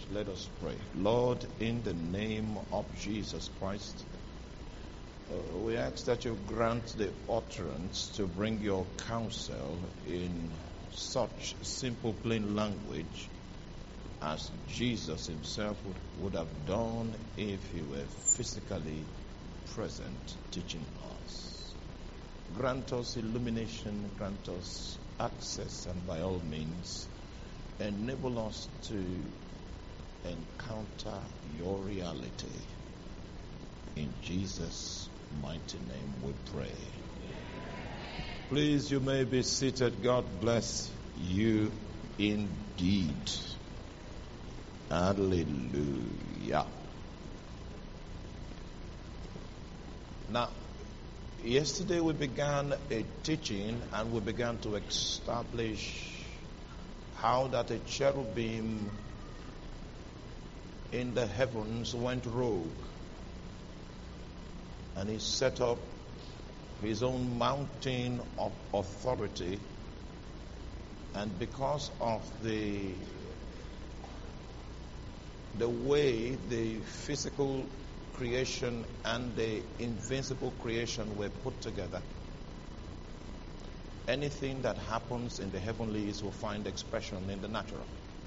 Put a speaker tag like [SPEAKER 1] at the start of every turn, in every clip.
[SPEAKER 1] Let us pray. Lord, in the name of Jesus Christ, we ask that you grant the utterance to bring your counsel in such simple, plain language as Jesus himself would have done if he were physically present teaching us. Grant us illumination, grant us access, and by all means, enable us to encounter your reality. In Jesus' mighty name we pray. Please, you may be seated. God bless you indeed. Hallelujah. Now, yesterday we began a teaching and we began to establish how that a cherubim in the heavens went rogue, and he set up his own mountain of authority, and because of the way the physical creation and the invincible creation were put together, anything that happens in the heavenlies will find expression in the natural.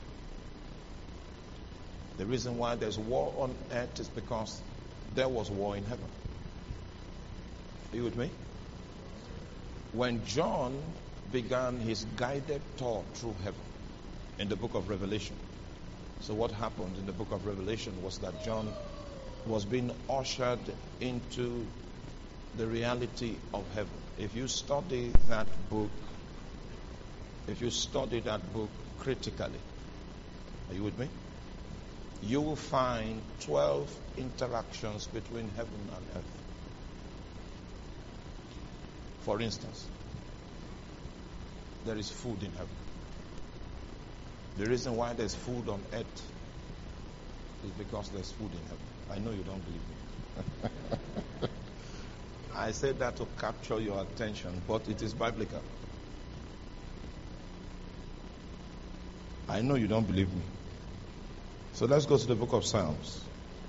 [SPEAKER 1] The reason why there's war on earth is because there was war in heaven. Are you with me? When John began his guided tour through heaven in the book of Revelation, so what happened in the book of Revelation was that John was being ushered into the reality of heaven. If you study that book critically, are you with me? You will find 12 interactions between heaven and earth. For instance, there is food in heaven. The reason why there's food on earth is because there's food in heaven. I know you don't believe me. I said that to capture your attention, but it is biblical. I know you don't believe me. So let's go to the book of Psalms.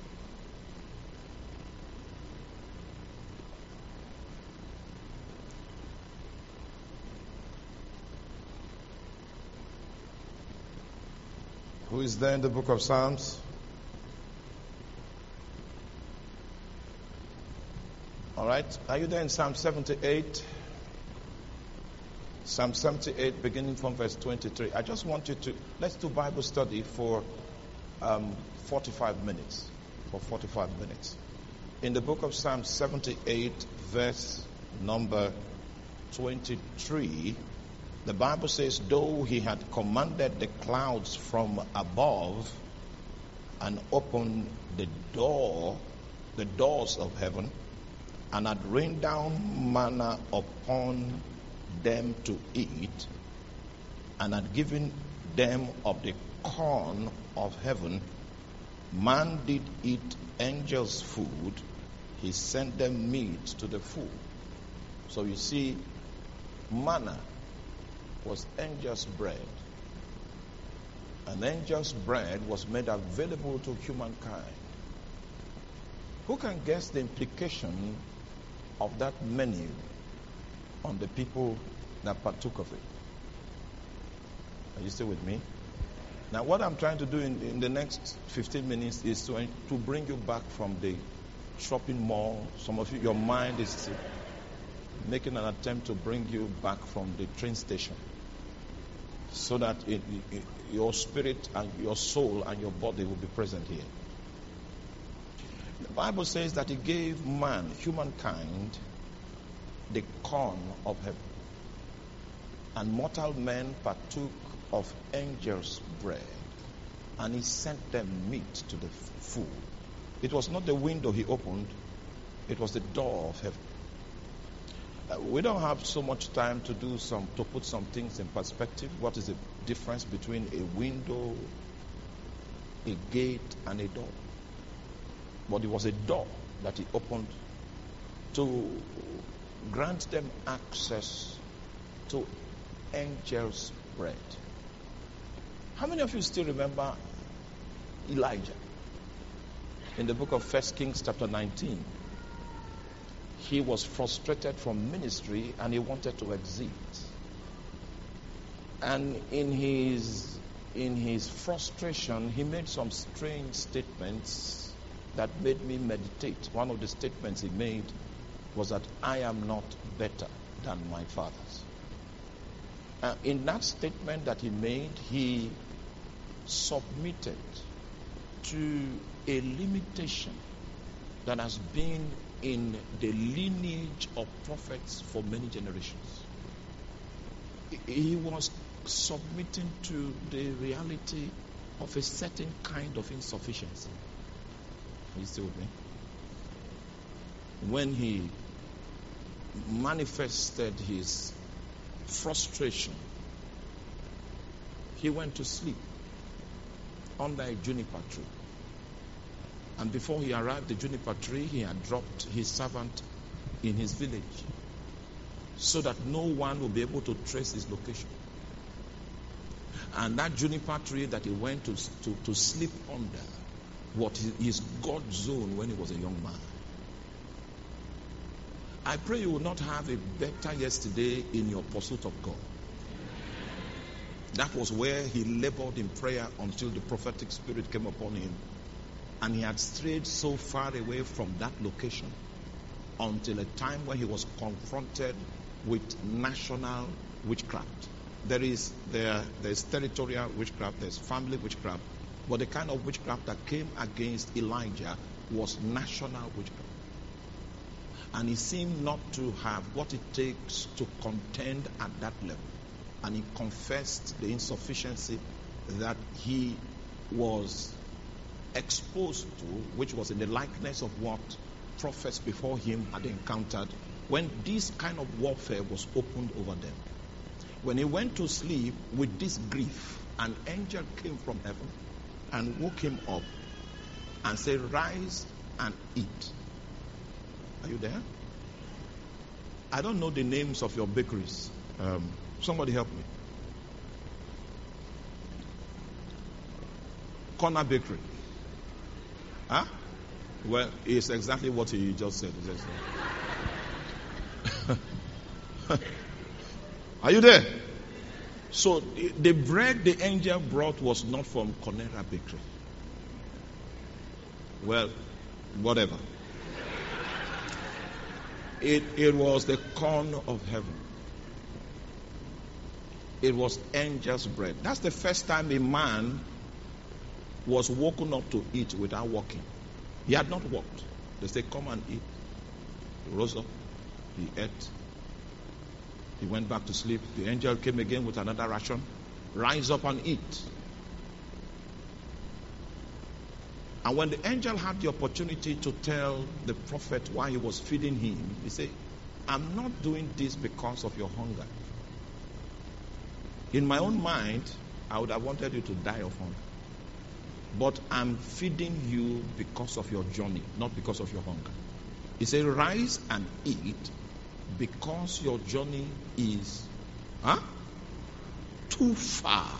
[SPEAKER 1] Who is there in the book of Psalms? All right. Are you there in Psalm 78? Psalm 78, beginning from verse 23. I just want you to, let's do Bible study for 45 minutes. In the book of Psalm 78, verse number 23, the Bible says, though he had commanded the clouds from above and opened the doors of heaven, and had rained down manna upon them to eat, and had given them of the corn of heaven, man did eat angels' food, he sent them meat to the full. So you see, manna was angels' bread. And angels' bread was made available to humankind. Who can guess the implication of that menu on the people that partook of it? Are you still with me? Now, what I'm trying to do in the next 15 minutes is to bring you back from the shopping mall. Some of you, your mind is making an attempt to bring you back from the train station, so that your spirit and your soul and your body will be present here. The Bible says that he gave man, humankind, the corn of heaven. And mortal men partook of angels' bread. And he sent them meat to the full. It was not the window he opened, it was the door of heaven. We don't have so much time to put some things in perspective. What is the difference between a window, a gate, and a door? But it was a door that he opened to grant them access to angels' bread. How many of you still remember Elijah. In the book of 1 Kings chapter 19, he was frustrated from ministry and he wanted to exit. And in his frustration, he made some strange statements that made me meditate. One of the statements he made was that I am not better than my fathers. In that statement that he made, he submitted to a limitation that has been in the lineage of prophets for many generations. He was submitting to the reality of a certain kind of insufficiency. Are you still with me? When he manifested his frustration, he went to sleep under a juniper tree. And before he arrived at the juniper tree, he had dropped his servant in his village so that no one will be able to trace his location. And that juniper tree that he went to sleep under was his God zone when he was a young man. I pray you will not have a better yesterday in your pursuit of God. That was where he labored in prayer until the prophetic spirit came upon him. And he had strayed so far away from that location until a time when he was confronted with national witchcraft. There's territorial witchcraft, there's family witchcraft, but the kind of witchcraft that came against Elijah was national witchcraft. And he seemed not to have what it takes to contend at that level. And he confessed the insufficiency that he was exposed to, which was in the likeness of what prophets before him had encountered when this kind of warfare was opened over them. When he went to sleep with this grief, an angel came from heaven and woke him up and said, "Rise and eat." Are you there? I don't know the names of your bakeries. Somebody help me. Corner Bakery. Huh? Well, it's exactly what he just said. Are you there? So the bread the angel brought was not from Conera Bakery. Well, whatever. It was the corn of heaven. It was angel's bread. That's the first time a man was woken up to eat without walking. He had not walked. They said, "Come and eat." He rose up. He ate. He went back to sleep. The angel came again with another ration. "Rise up and eat." And when the angel had the opportunity to tell the prophet why he was feeding him, he said, "I'm not doing this because of your hunger. In my own mind, I would have wanted you to die of hunger. But I'm feeding you because of your journey, not because of your hunger." He said, "Rise and eat because your journey is too far."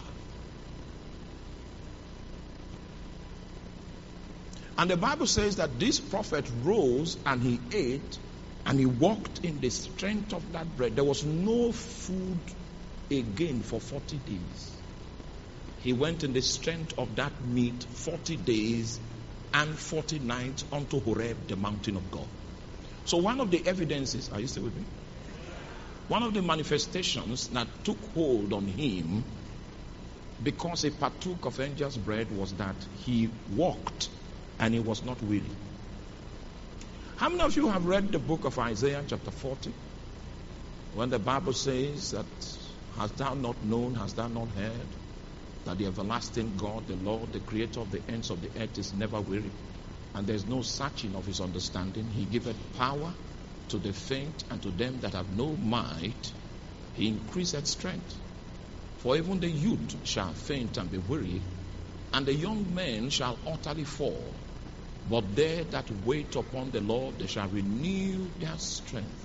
[SPEAKER 1] And the Bible says that this prophet rose and he ate and he walked in the strength of that bread. There was no food again for 40 days. He went in the strength of that meat 40 days and 40 nights unto Horeb, the mountain of God. So one of the evidences, are you still with me? One of the manifestations that took hold on him because he partook of angel's bread was that he walked and he was not weary. How many of you have read the book of Isaiah chapter 40? When the Bible says that, "Hast thou not known, hast thou not heard, that the everlasting God, the Lord, the creator of the ends of the earth is never weary, and there is no searching of his understanding. He giveth power to the faint, and to them that have no might he increaseth strength. For even the youth shall faint and be weary, and the young men shall utterly fall. But they that wait upon the Lord, they shall renew their strength."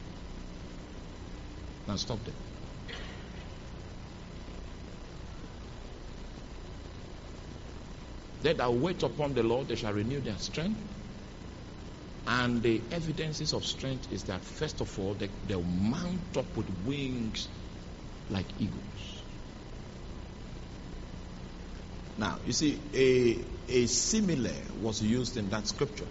[SPEAKER 1] Now stop there. They that wait upon the Lord, they shall renew their strength. And the evidences of strength is that, first of all, they'll mount up with wings like eagles. Now, you see, a simile was used in that scripture.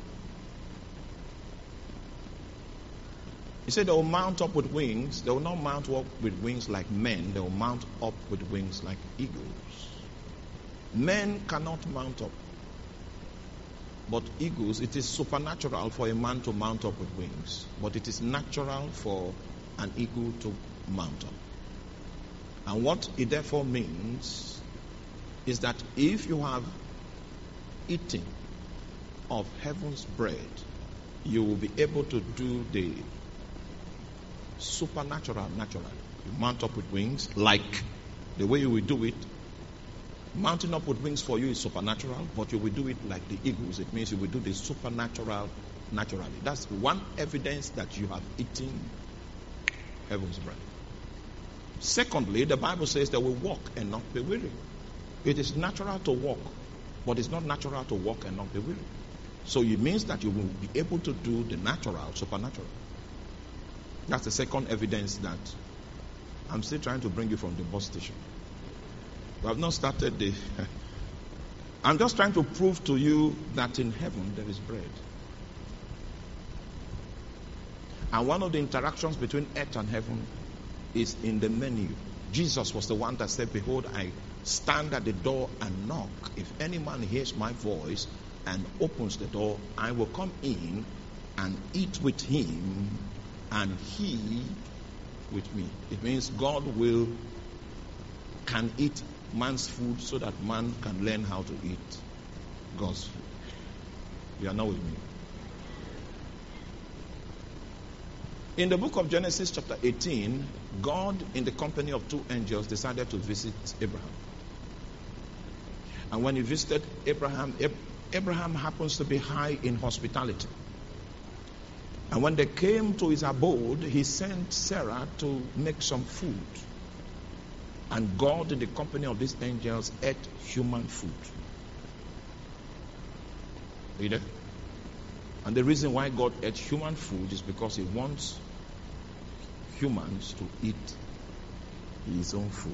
[SPEAKER 1] He said they will mount up with wings. They will not mount up with wings like men. They will mount up with wings like eagles. Men cannot mount up. But eagles, it is supernatural for a man to mount up with wings. But it is natural for an eagle to mount up. And what it therefore means is that if you have eaten of heaven's bread, you will be able to do the supernatural naturally. You mount up with wings like the way you will do it. Mounting up with wings for you is supernatural, but you will do it like the eagles. It means you will do the supernatural naturally. That's one evidence that you have eaten heaven's bread. Secondly, the Bible says that we walk and not be weary. It is natural to walk, but it's not natural to walk and not be weary. So it means that you will be able to do the natural, supernatural. That's the second evidence that I'm still trying to bring you from the bus station. We have not started the... I'm just trying to prove to you that in heaven there is bread. And one of the interactions between earth and heaven is in the menu. Jesus was the one that said, behold, I stand at the door and knock. If any man hears my voice and opens the door, I will come in and eat with him and he with me. It means God can eat man's food so that man can learn how to eat God's food. You are not with me. In the book of Genesis chapter 18, God in the company of two angels decided to visit Abraham. And when he visited Abraham, Abraham happens to be high in hospitality. And when they came to his abode, he sent Sarah to make some food. And God in the company of these angels ate human food. Are you there? And the reason why God ate human food is because he wants humans to eat his own food.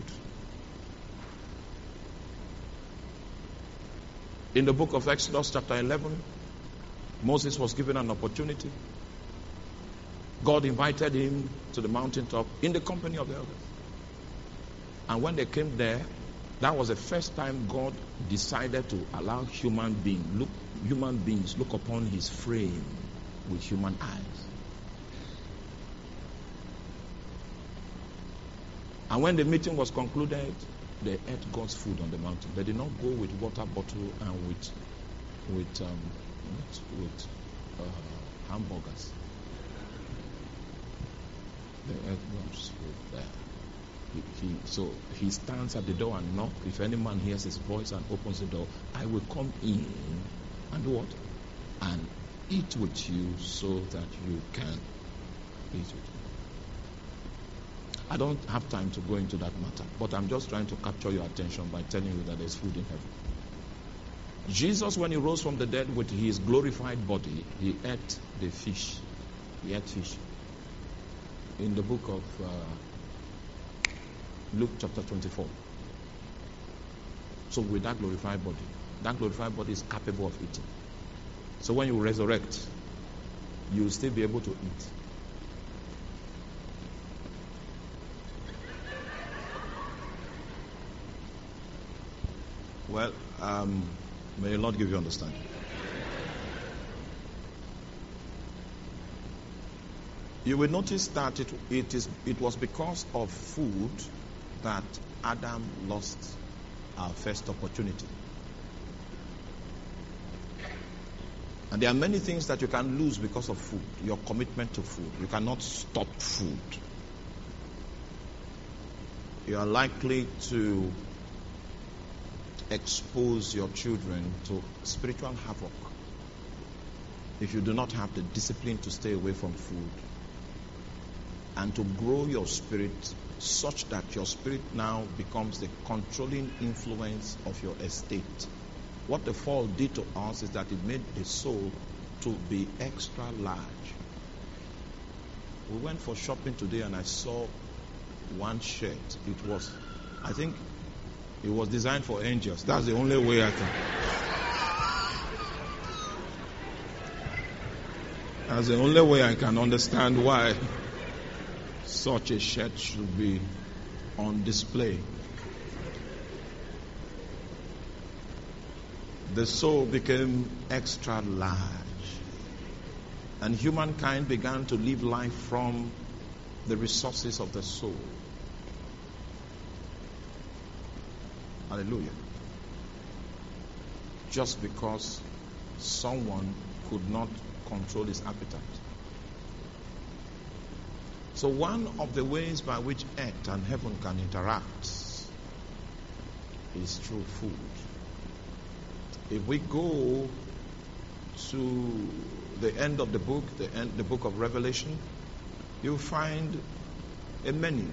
[SPEAKER 1] In the book of Exodus chapter 11, Moses was given an opportunity. God invited him to the mountaintop in the company of the elders. And when they came there, that was the first time God decided to allow human beings look upon his frame with human eyes. And when the meeting was concluded, they ate God's food on the mountain. They did not go with water bottle and with hamburgers. They ate God's food there. So he stands at the door and knocks. If any man hears his voice and opens the door, I will come in and do what? And eat with you so that you can eat with me. I don't have time to go into that matter, but I'm just trying to capture your attention by telling you that there's food in heaven. Jesus, when he rose from the dead with his glorified body, he ate the fish. He ate fish. In the book of Luke chapter 24. So with that glorified body is capable of eating. So when you resurrect, you will still be able to eat. Well, may the Lord give you understanding. You will notice that it was because of food that Adam lost our first opportunity. And there are many things that you can lose because of food. Your commitment to food. You cannot stop food. You are likely to expose your children to spiritual havoc if you do not have the discipline to stay away from food and to grow your spirit such that your spirit now becomes the controlling influence of your estate What the fall did to us is that it made the soul to be extra large. We went for shopping today and I saw one shirt. I think it was designed for angels. That's the only way I can. That's the only way I can understand why such a shirt should be on display. The soul became extra large. And humankind began to live life from the resources of the soul. Hallelujah. Just because someone could not control his appetite. So one of the ways by which earth and heaven can interact is through food. If we go to the end of the book, the book of Revelation, you'll find a menu.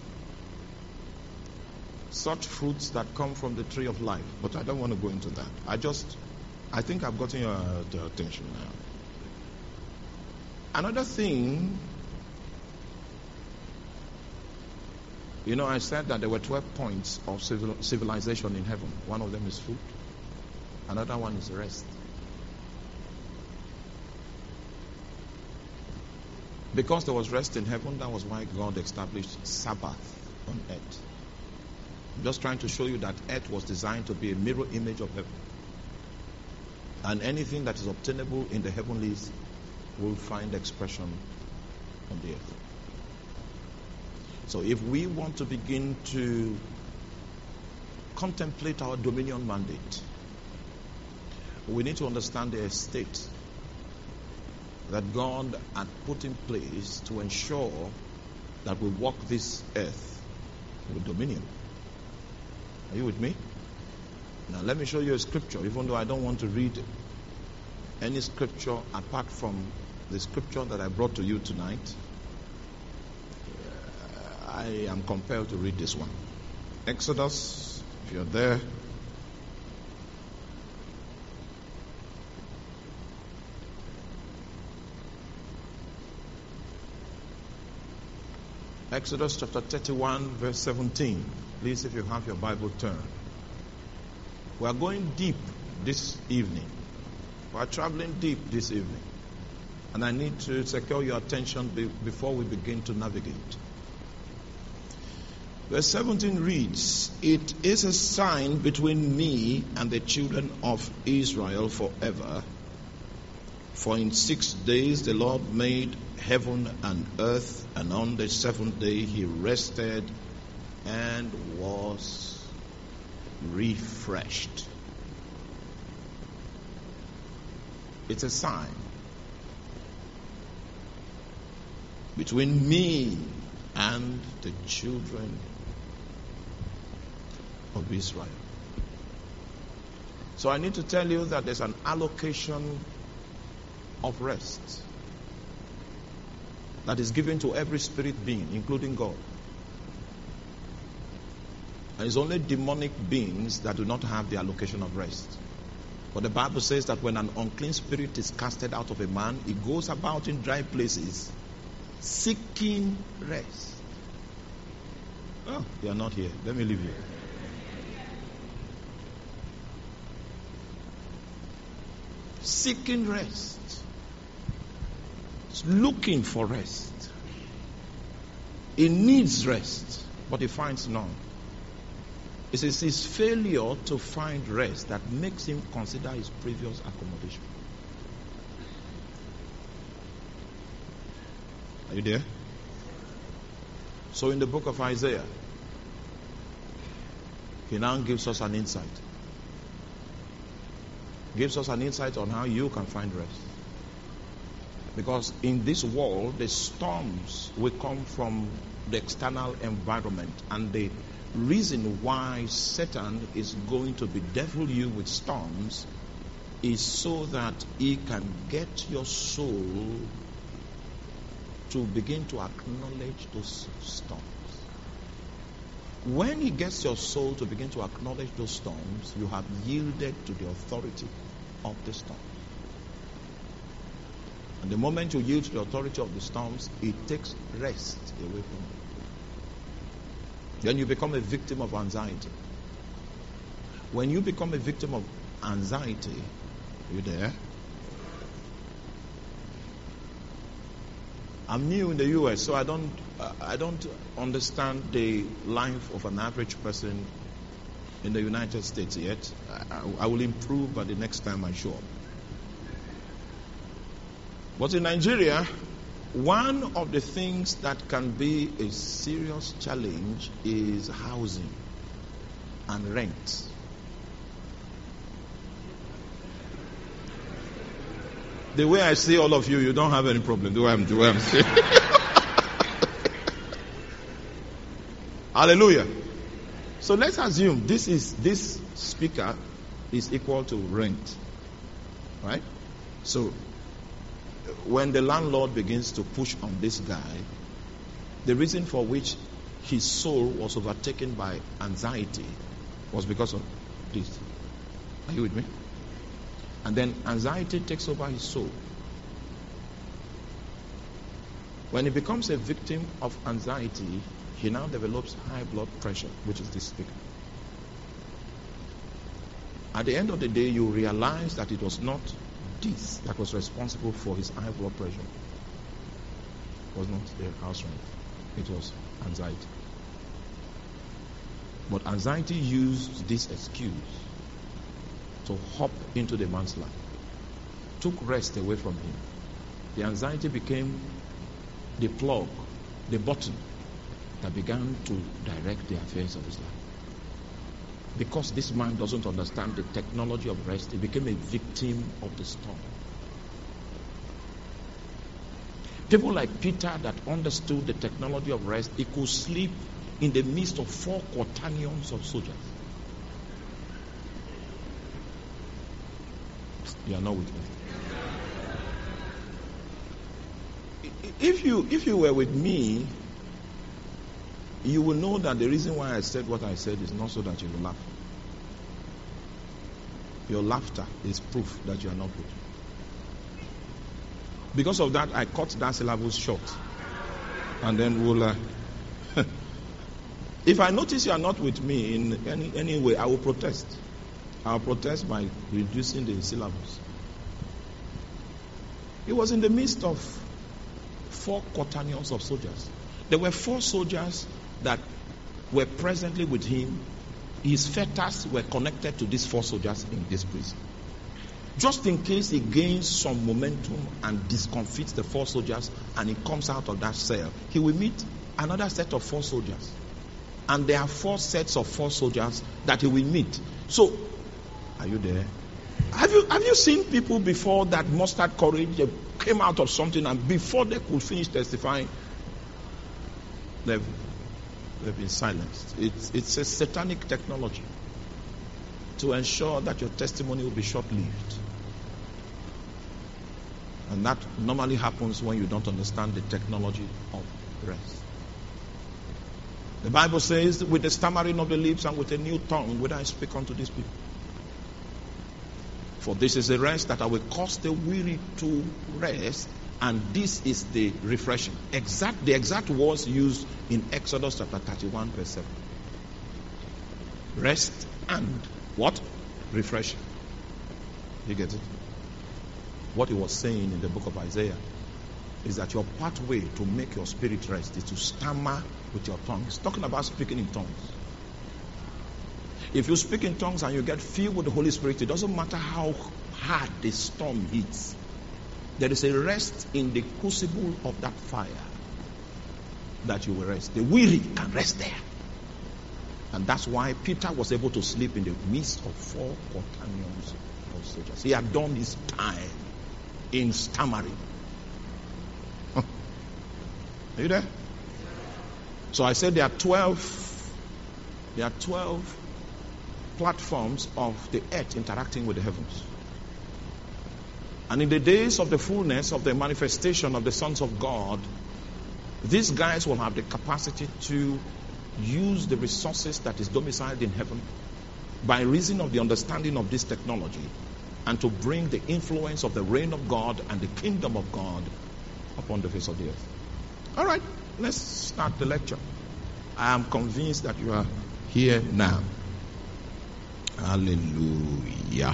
[SPEAKER 1] Such fruits that come from the tree of life. But I don't want to go into that. I think I've gotten your attention now. Another thing, I said that there were 12 points of civilization in heaven. One of them is food. Another one is rest. Because there was rest in heaven, that was why God established Sabbath on earth. I'm just trying to show you that earth was designed to be a mirror image of heaven. And anything that is obtainable in the heavenlies will find expression on the earth. So if we want to begin to contemplate our dominion mandate, we need to understand the estate that God had put in place to ensure that we walk this earth with dominion. Are you with me? Now let me show you a scripture, even though I don't want to read any scripture apart from the scripture that I brought to you tonight. I am compelled to read this one. Exodus, if you're there. Exodus chapter 31, verse 17. Please, if you have your Bible, turn. We are going deep this evening. We are traveling deep this evening. And I need to secure your attention before we begin to navigate. Verse 17 reads, "It is a sign between me and the children of Israel forever. For in 6 days the Lord made heaven and earth, and on the seventh day he rested and was refreshed." It's a sign between me and the children of Israel. So I need to tell you that there's an allocation of rest that is given to every spirit being, including God. And it's only demonic beings that do not have the allocation of rest. But the Bible says that when an unclean spirit is casted out of a man, he goes about in dry places seeking rest. Oh, you are not here. Let me leave you. Seeking rest. It's looking for rest. He needs rest, but he finds none. It is his failure to find rest that makes him consider his previous accommodation. Are you there? So in the book of Isaiah, he now gives us an insight. Gives us an insight on how you can find rest. Because in this world, the storms will come from the external environment, and the reason why Satan is going to bedevil you with storms is so that he can get your soul to begin to acknowledge those storms. When he gets your soul to begin to acknowledge those storms, you have yielded to the authority of the storms. And the moment you yield to the authority of the storms, it takes rest away from you. Then you become a victim of anxiety. When you become a victim of anxiety, are you there? I'm new in the US, so I don't understand the life of an average person in the United States yet. I will improve by the next time I show up. But in Nigeria, one of the things that can be a serious challenge is housing and rent. The way I see all of you, you don't have any problem. The way I'm saying. Hallelujah. So let's assume this speaker is equal to rent. Right? So when the landlord begins to push on this guy, the reason for which his soul was overtaken by anxiety was because of this. Are you with me? And then anxiety takes over his soul. When he becomes a victim of anxiety, he now develops high blood pressure, which is this speaker. At the end of the day, you realize that it was not this that was responsible for his high blood pressure. It was not the house rent. It was anxiety. But anxiety used this excuse to hop into the man's life. Took rest away from him. The anxiety became the plug, the button that began to direct the affairs of his life. Because this man doesn't understand the technology of rest, he became a victim of the storm. People like Peter that understood the technology of rest, he could sleep in the midst of 4 quaternions of soldiers. You are not with me. If you were with me, you will know that the reason why I said what I said is not so that you will laugh. Your laughter is proof that you are not with me. Because of that, I cut that syllabus short. And then we'll... if I notice you are not with me in any way, I will protest. I'll protest by reducing the syllabus. He was in the midst of 4 quaternions of soldiers. There were 4 soldiers that were presently with him. His fetters were connected to these 4 soldiers in this prison. Just in case he gains some momentum and discomfits the 4 soldiers and he comes out of that cell, he will meet another set of 4 soldiers. And there are 4 sets of 4 soldiers that he will meet. So, are you there? Have you seen people before that mustered courage? They came out of something and before they could finish testifying, they've been silenced. It's a satanic technology to ensure that your testimony will be short-lived. And that normally happens when you don't understand the technology of rest. The Bible says, with the stammering of the lips and with a new tongue will I speak unto these people. For this is a rest that I will cause the weary to rest, and this is the refreshing. The exact words used in Exodus chapter 31 verse 7. Rest and what? Refreshing. You get it? What he was saying in the book of Isaiah is that your pathway to make your spirit rest is to stammer with your tongue. He's talking about speaking in tongues. If you speak in tongues and you get filled with the Holy Spirit, it doesn't matter how hard the storm hits. There is a rest in the crucible of that fire that you will rest. The weary can rest there. And that's why Peter was able to sleep in the midst of 4 quaternions of soldiers. He had done his time in stammering. Are you there? So I said there are 12 platforms of the earth interacting with the heavens. And in the days of the fullness of the manifestation of the sons of God, these guys will have the capacity to use the resources that is domiciled in heaven by reason of the understanding of this technology, and to bring the influence of the reign of God and the kingdom of God upon the face of the earth. All right, let's start the lecture. I am convinced that you are here now. Hallelujah.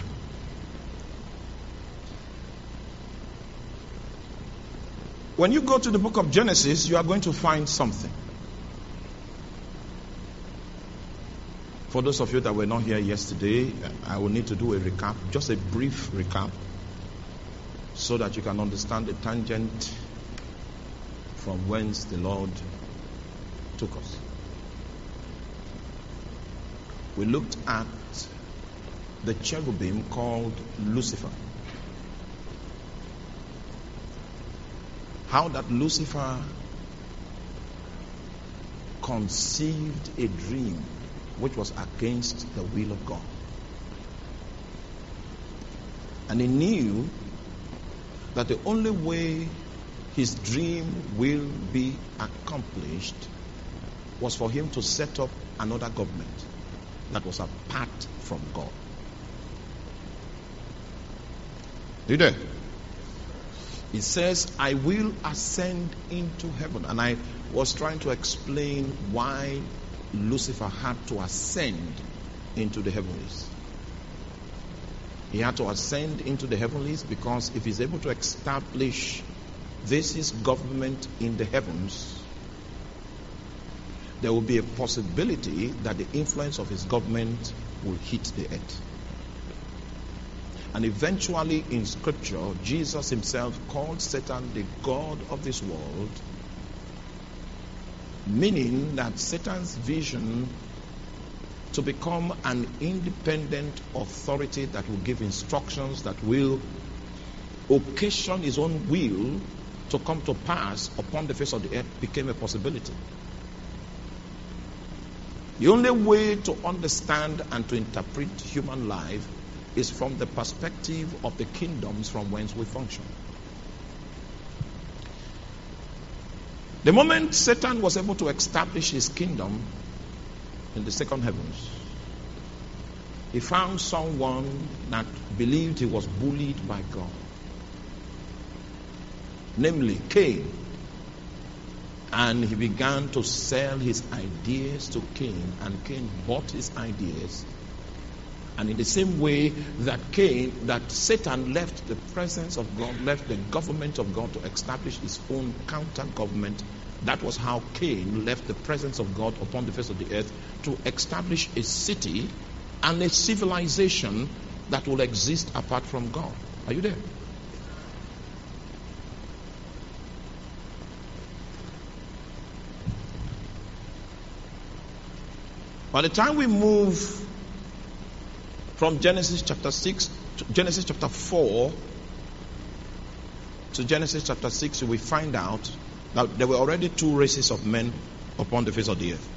[SPEAKER 1] When you go to the book of Genesis, you are going to find something. For those of you that were not here yesterday, I will need to do a recap, just a brief recap, so that you can understand the tangent from whence the Lord took us. We looked at the cherubim called Lucifer. How that Lucifer conceived a dream which was against the will of God. And he knew that the only way his dream will be accomplished was for him to set up another government that was apart from God. You there? It says, I will ascend into heaven. And I was trying to explain why Lucifer had to ascend into the heavenlies. He had to ascend into the heavenlies because if he's able to establish this government in the heavens, there will be a possibility that the influence of his government will hit the earth. And eventually in scripture, Jesus himself called Satan the God of this world, meaning that Satan's vision to become an independent authority that will give instructions, that will occasion his own will to come to pass upon the face of the earth, became a possibility. The only way to understand and to interpret human life is from the perspective of the kingdoms from whence we function. The moment Satan was able to establish his kingdom in the second heavens, he found someone that believed he was bullied by God, namely Cain. And he began to sell his ideas to Cain, and Cain bought his ideas. And in the same way that Satan left the presence of God, left the government of God to establish his own counter-government, that was how Cain left the presence of God upon the face of the earth to establish a city and a civilization that will exist apart from God. Are you there? By the time we move from Genesis chapter 6 to Genesis chapter 4 to Genesis chapter 6, we find out that there were already two races of men upon the face of the earth.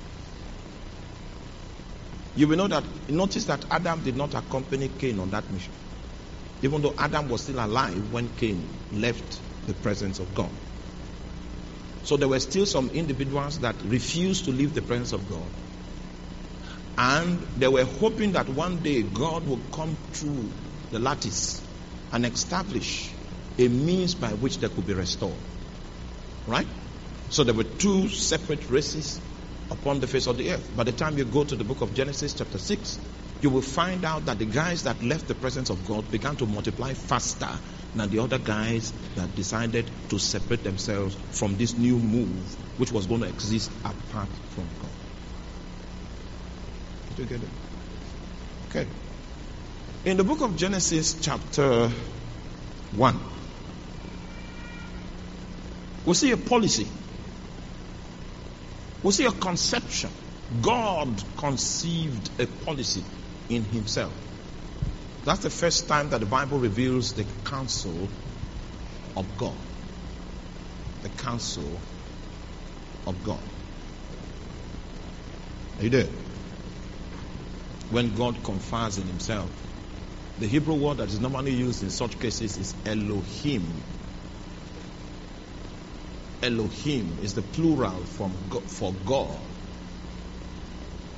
[SPEAKER 1] You will notice that Adam did not accompany Cain on that mission, even though Adam was still alive when Cain left the presence of God. So there were still some individuals that refused to leave the presence of God. And they were hoping that one day God would come through the lattice and establish a means by which they could be restored. Right? So there were two separate races upon the face of the earth. By the time you go to the book of Genesis chapter 6, you will find out that the guys that left the presence of God began to multiply faster than the other guys that decided to separate themselves from this new move which was going to exist apart from God. Together. Okay. In the book of Genesis chapter 1, we see a policy. We see a conception. God conceived a policy in himself. That's the first time that the Bible reveals the counsel of God. The counsel of God. Are you there? When God confers in himself. The Hebrew word that is normally used in such cases is Elohim. Elohim is the plural for God.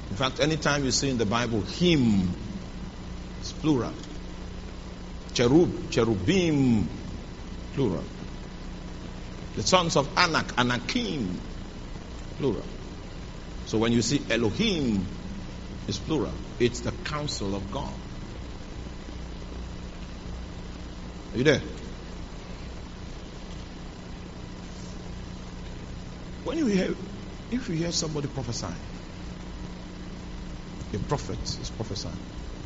[SPEAKER 1] In fact, anytime you see in the Bible him, it's plural. Cherub, cherubim, plural. The sons of Anak, Anakim, plural. So when you see Elohim, it's plural. It's the counsel of God. Are you there? If you hear somebody prophesying, a prophet is prophesying.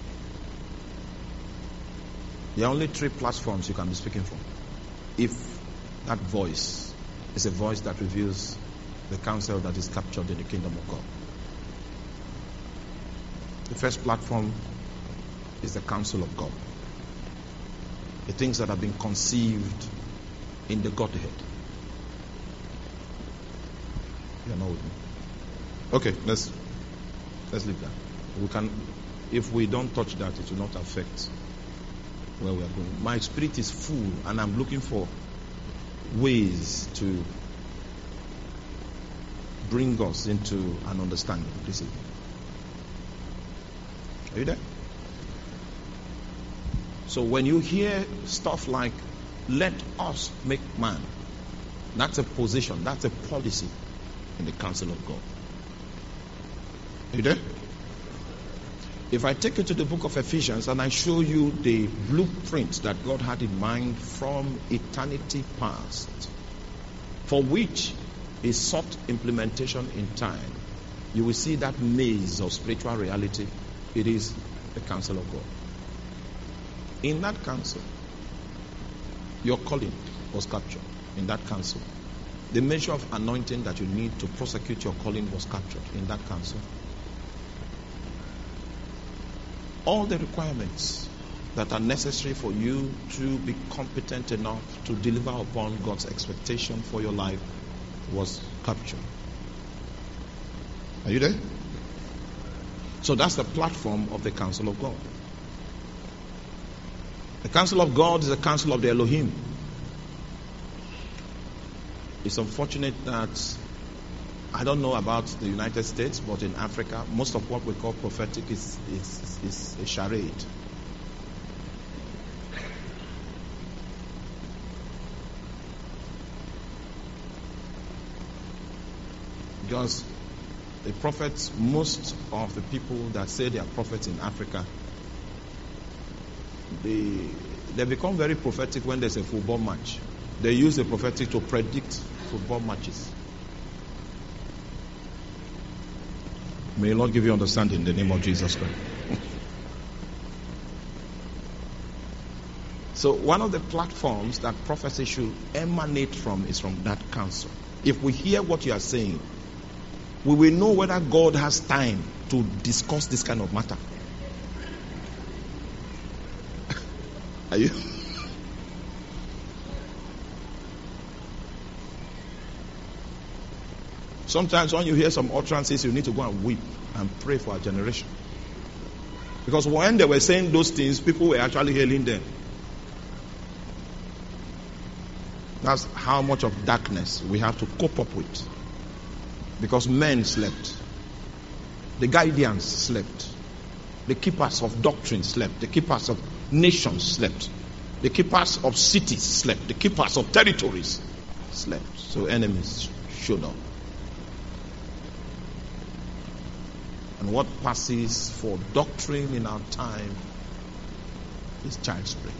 [SPEAKER 1] There are only 3 platforms you can be speaking from. If that voice is a voice that reveals the counsel that is captured in the kingdom of God. The first platform is the counsel of God. The things that have been conceived in the Godhead. You are not with me. Okay, let's leave that. If we don't touch that, it will not affect where we are going. My spirit is full, and I'm looking for ways to bring us into an understanding this evening. Are you there? So when you hear stuff like, let us make man, that's a position, that's a policy in the counsel of God. Are you there? If I take you to the book of Ephesians and I show you the blueprint that God had in mind from eternity past, for which He sought implementation in time, you will see that maze of spiritual reality. It is the counsel of God. In that counsel, your calling was captured. In that counsel, the measure of anointing that you need to prosecute your calling was captured. In that counsel, all the requirements that are necessary for you to be competent enough to deliver upon God's expectation for your life was captured. Are you there? So that's the platform of the counsel of God. The counsel of God is the counsel of the Elohim. It's unfortunate that, I don't know about the United States, but in Africa, most of what we call prophetic is a charade. Because the prophets, most of the people that say they are prophets in Africa, they become very prophetic when there's a football match. They use the prophetic to predict football matches. May the Lord give you understanding in the name of Jesus Christ. So one of the platforms that prophecy should emanate from is from that counsel. If we hear what you are saying, we will know whether God has time to discuss this kind of matter. Are you? Sometimes when you hear some utterances, you need to go and weep and pray for our generation. Because when they were saying those things, people were actually hailing them. That's how much of darkness we have to cope up with. Because men slept. The guardians slept. The keepers of doctrine slept. The keepers of nations slept. The keepers of cities slept. The keepers of territories slept. So enemies showed up. And what passes for doctrine in our time is child's play.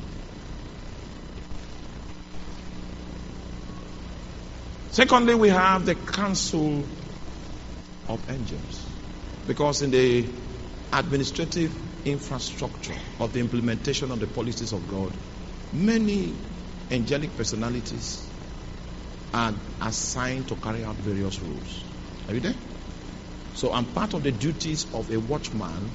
[SPEAKER 1] Secondly, we have the counsel of angels. Because in the administrative infrastructure of the implementation of the policies of God, many angelic personalities are assigned to carry out various roles. Are you there? So, and part of the duties of a watchman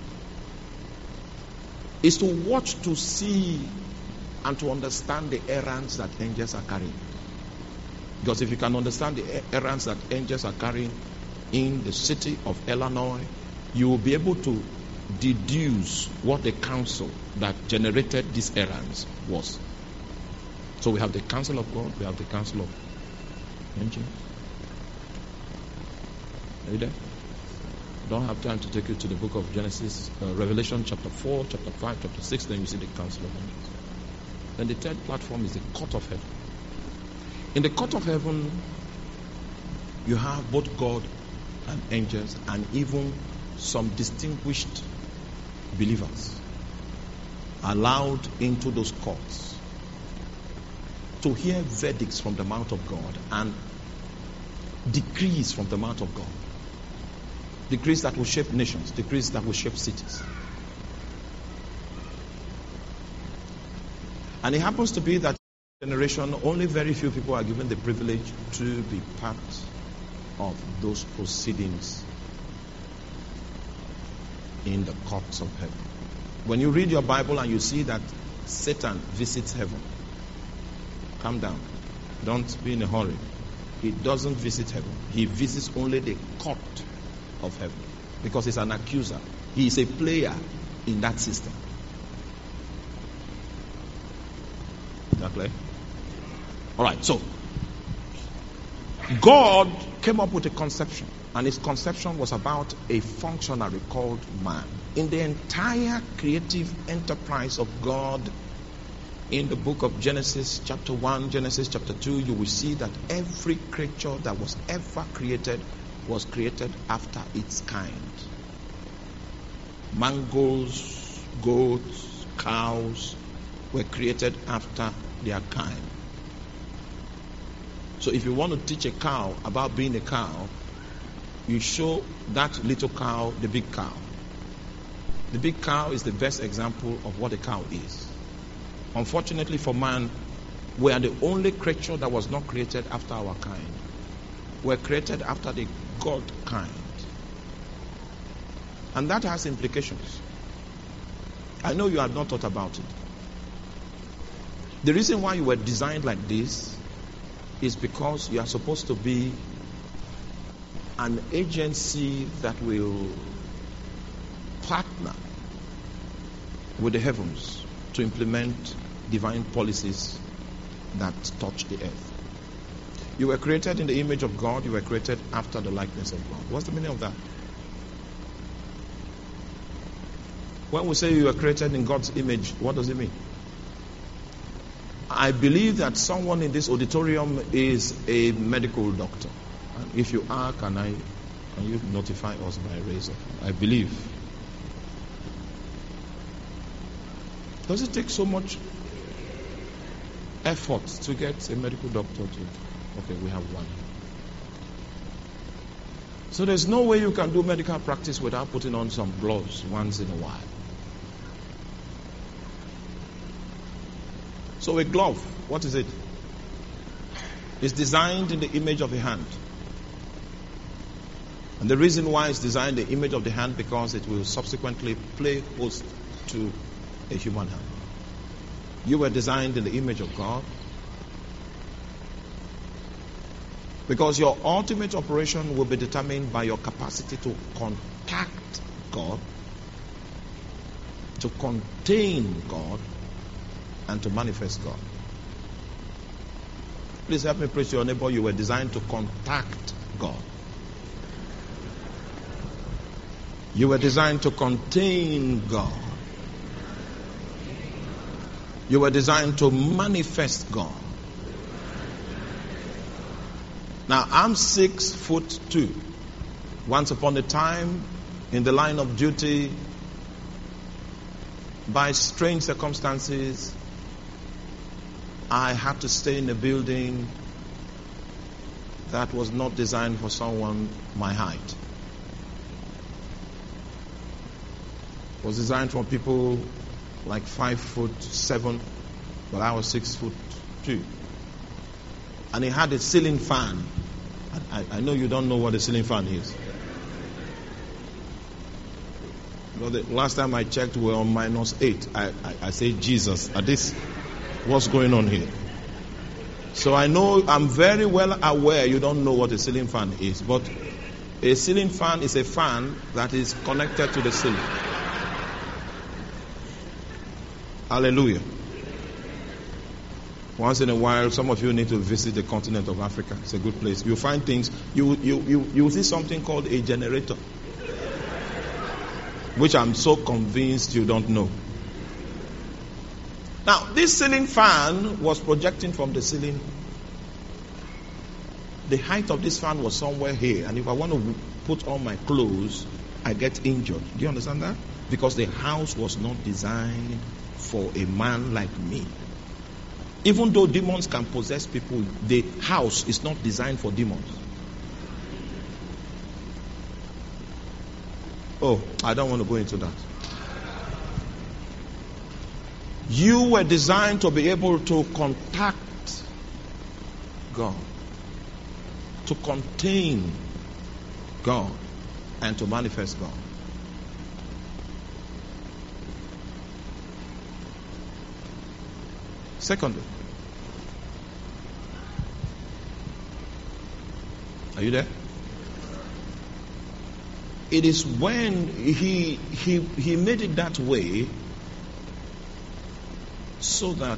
[SPEAKER 1] is to watch to see and to understand the errands that angels are carrying. Because if you can understand the errands that angels are carrying in the city of Illinois, you will be able to deduce what the counsel that generated these errands was. So we have the counsel of God, we have the counsel of angels. Are you there? don't have time to take you to the book of Genesis, Revelation chapter 4, chapter 5, chapter 6, then you see the council of angels. Then the third platform is the court of heaven. In the court of heaven, you have both God and angels and even some distinguished believers allowed into those courts to hear verdicts from the mouth of God and decrees from the mouth of God. Decrees that will shape nations, decrees that will shape cities. And it happens to be that generation, only very few people are given the privilege to be part of those proceedings in the courts of heaven. When you read your Bible and you see that Satan visits heaven, calm down. Don't be in a hurry. He doesn't visit heaven. He visits only the court of heaven because he's an accuser. He is a player in that system. Is that clear? All right, so God came up with a conception, and his conception was about a functionary called man. In the entire creative enterprise of God, in the book of Genesis chapter 1, Genesis chapter 2, you will see that every creature that was ever created was created after its kind. Mangoes, goats, cows were created after their kind. So if you want to teach a cow about being a cow, you show that little cow the big cow. The big cow is the best example of what a cow is. Unfortunately for man, we are the only creature that was not created after our kind. We're created after the God kind. And that has implications. I know you have not thought about it. The reason why you were designed like this is because you are supposed to be an agency that will partner with the heavens to implement divine policies that touch the earth. You were created in the image of God. You were created after the likeness of God. What's the meaning of that? When we say you were created in God's image, what does it mean? I believe that someone in this auditorium is a medical doctor. And if you are, can you notify us by raise of hand? I believe. Does it take so much effort to get a medical doctor to? Okay, we have one. So there's no way you can do medical practice without putting on some gloves once in a while. So a glove, what is it? It's designed in the image of a hand. And the reason why it's designed in the image of the hand, because it will subsequently play host to a human hand. You were designed in the image of God. Because your ultimate operation will be determined by your capacity to contact God, to contain God, and to manifest God. Please help me preach to your neighbor. You were designed to contact God. You were designed to contain God. You were designed to manifest God. Now, I'm 6'2". Once upon a time, in the line of duty, by strange circumstances, I had to stay in a building that was not designed for someone my height. It was designed for people like 5'7", but I was 6'2". And it had a ceiling fan. I know you don't know what a ceiling fan is. But the last time I checked, we were on -8. I say, Jesus, at this, what's going on here? So I know, I'm very well aware you don't know what a ceiling fan is. But a ceiling fan is a fan that is connected to the ceiling. Hallelujah. Once in a while, some of you need to visit the continent of Africa. It's a good place. You'll find things. You see something called a generator. which I'm so convinced you don't know. Now, this ceiling fan was projecting from the ceiling. The height of this fan was somewhere here, and if I want to put on my clothes, I get injured. Do you understand that? Because the house was not designed for a man like me. Even though demons can possess people, the house is not designed for demons. Oh, I don't want to go into that. You were designed to be able to contact God, to contain God, and to manifest God. Secondly, are you there? It is when he made it that way so that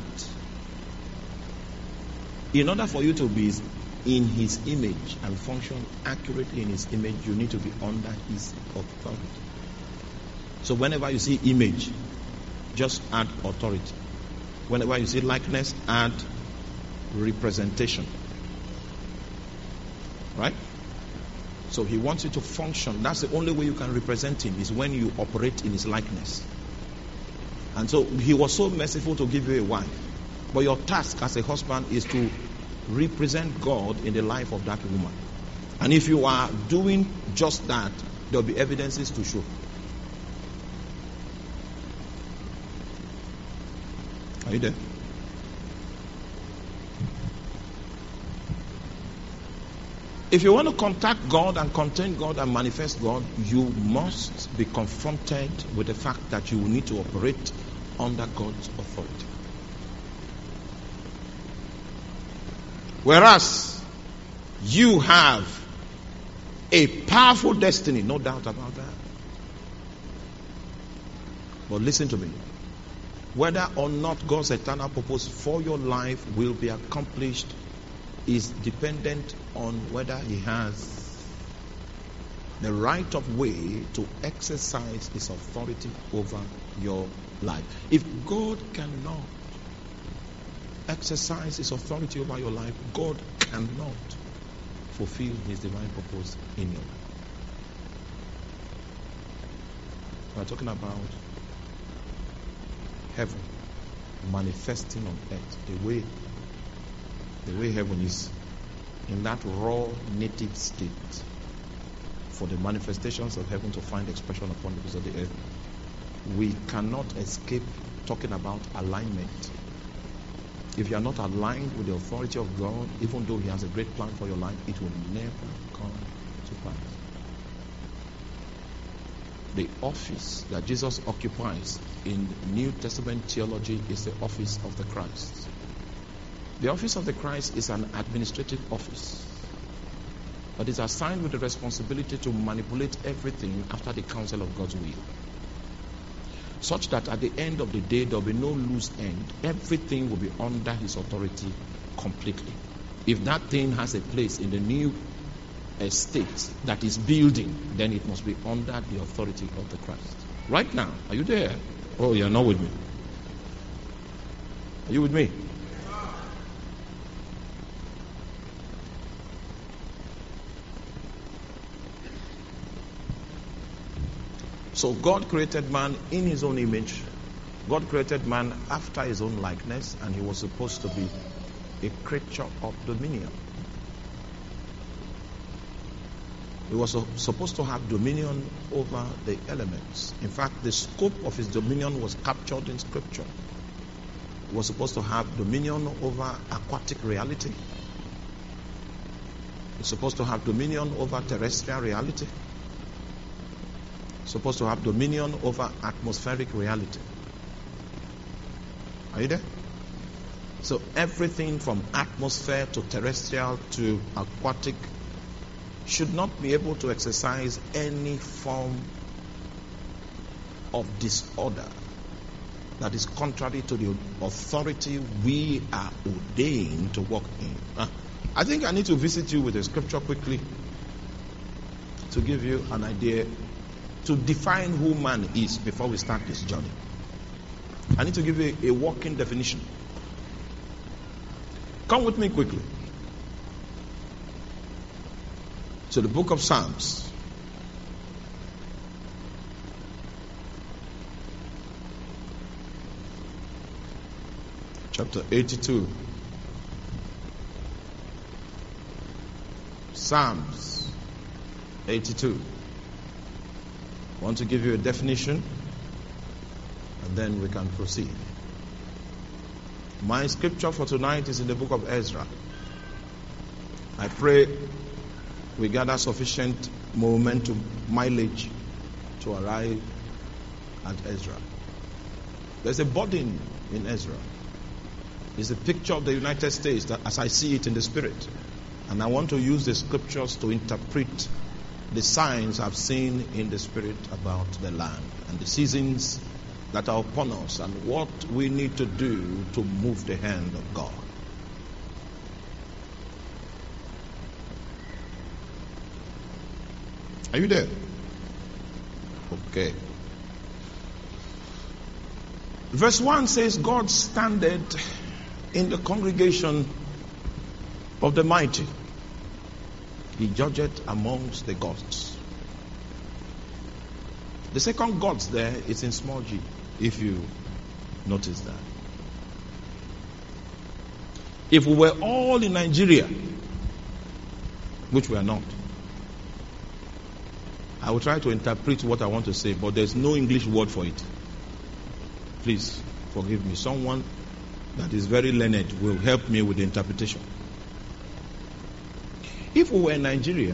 [SPEAKER 1] in order for you to be in his image and function accurately in his image, you need to be under his authority. So whenever you see image, just add authority. Whenever you see likeness, add representation. Right? So he wants you to function. That's the only way you can represent him, is when you operate in his likeness. And so he was so merciful to give you a wife. But your task as a husband is to represent God in the life of that woman. And if you are doing just that, there will be evidences to show. Are you there? If you want to contact God and contain God and manifest God, you must be confronted with the fact that you will need to operate under God's authority. Whereas you have a powerful destiny, no doubt about that. But listen to me. Whether or not God's eternal purpose for your life will be accomplished is dependent on whether he has the right of way to exercise his authority over your life. If God cannot exercise his authority over your life, God cannot fulfill his divine purpose in your life. We're talking about heaven manifesting on earth, the way heaven is in that raw native state, for the manifestations of heaven to find expression upon the face of the earth. We cannot escape talking about alignment. If you are not aligned with the authority of God, even though he has a great plan for your life, it will never come to pass. The office that Jesus occupies in New Testament theology is the office of the Christ. The office of the Christ is an administrative office, but is assigned with the responsibility to manipulate everything after the counsel of God's will, such that at the end of the day there will be no loose end. Everything will be under his authority completely. If that thing has a place in the new estate that is building, then it must be under the authority of the Christ. Right now, are you there? Oh, you're not with me. Are you with me? So God created man in his own image. God created man after his own likeness, and he was supposed to be a creature of dominion. He was supposed to have dominion over the elements. In fact, the scope of his dominion was captured in Scripture. He was supposed to have dominion over aquatic reality. He's supposed to have dominion over terrestrial reality. He's supposed to have dominion over atmospheric reality. Are you there? So everything from atmosphere to terrestrial to aquatic should not be able to exercise any form of disorder that is contrary to the authority we are ordained to walk in. I think I need to visit you with a scripture quickly to give you an idea to define who man is before we start this journey. I need to give you a working definition. Come with me quickly to the book of Psalms. Chapter 82. Psalms 82. I want to give you a definition and then we can proceed. My scripture for tonight is in the book of Ezra. I pray we gather sufficient momentum, mileage to arrive at Ezra. There's a burden in Ezra. It's a picture of the United States that, as I see it in the spirit. And I want to use the scriptures to interpret the signs I've seen in the spirit about the land and the seasons that are upon us and what we need to do to move the hand of God. Are you there? Okay. Verse 1 says, God standeth in the congregation of the mighty. He judgeth amongst the gods. The second gods there is in small g, if you notice that. If we were all in Nigeria, which we are not, I will try to interpret what I want to say, but there's no English word for it. Please forgive me. Someone that is very learned will help me with the interpretation. If we were in Nigeria,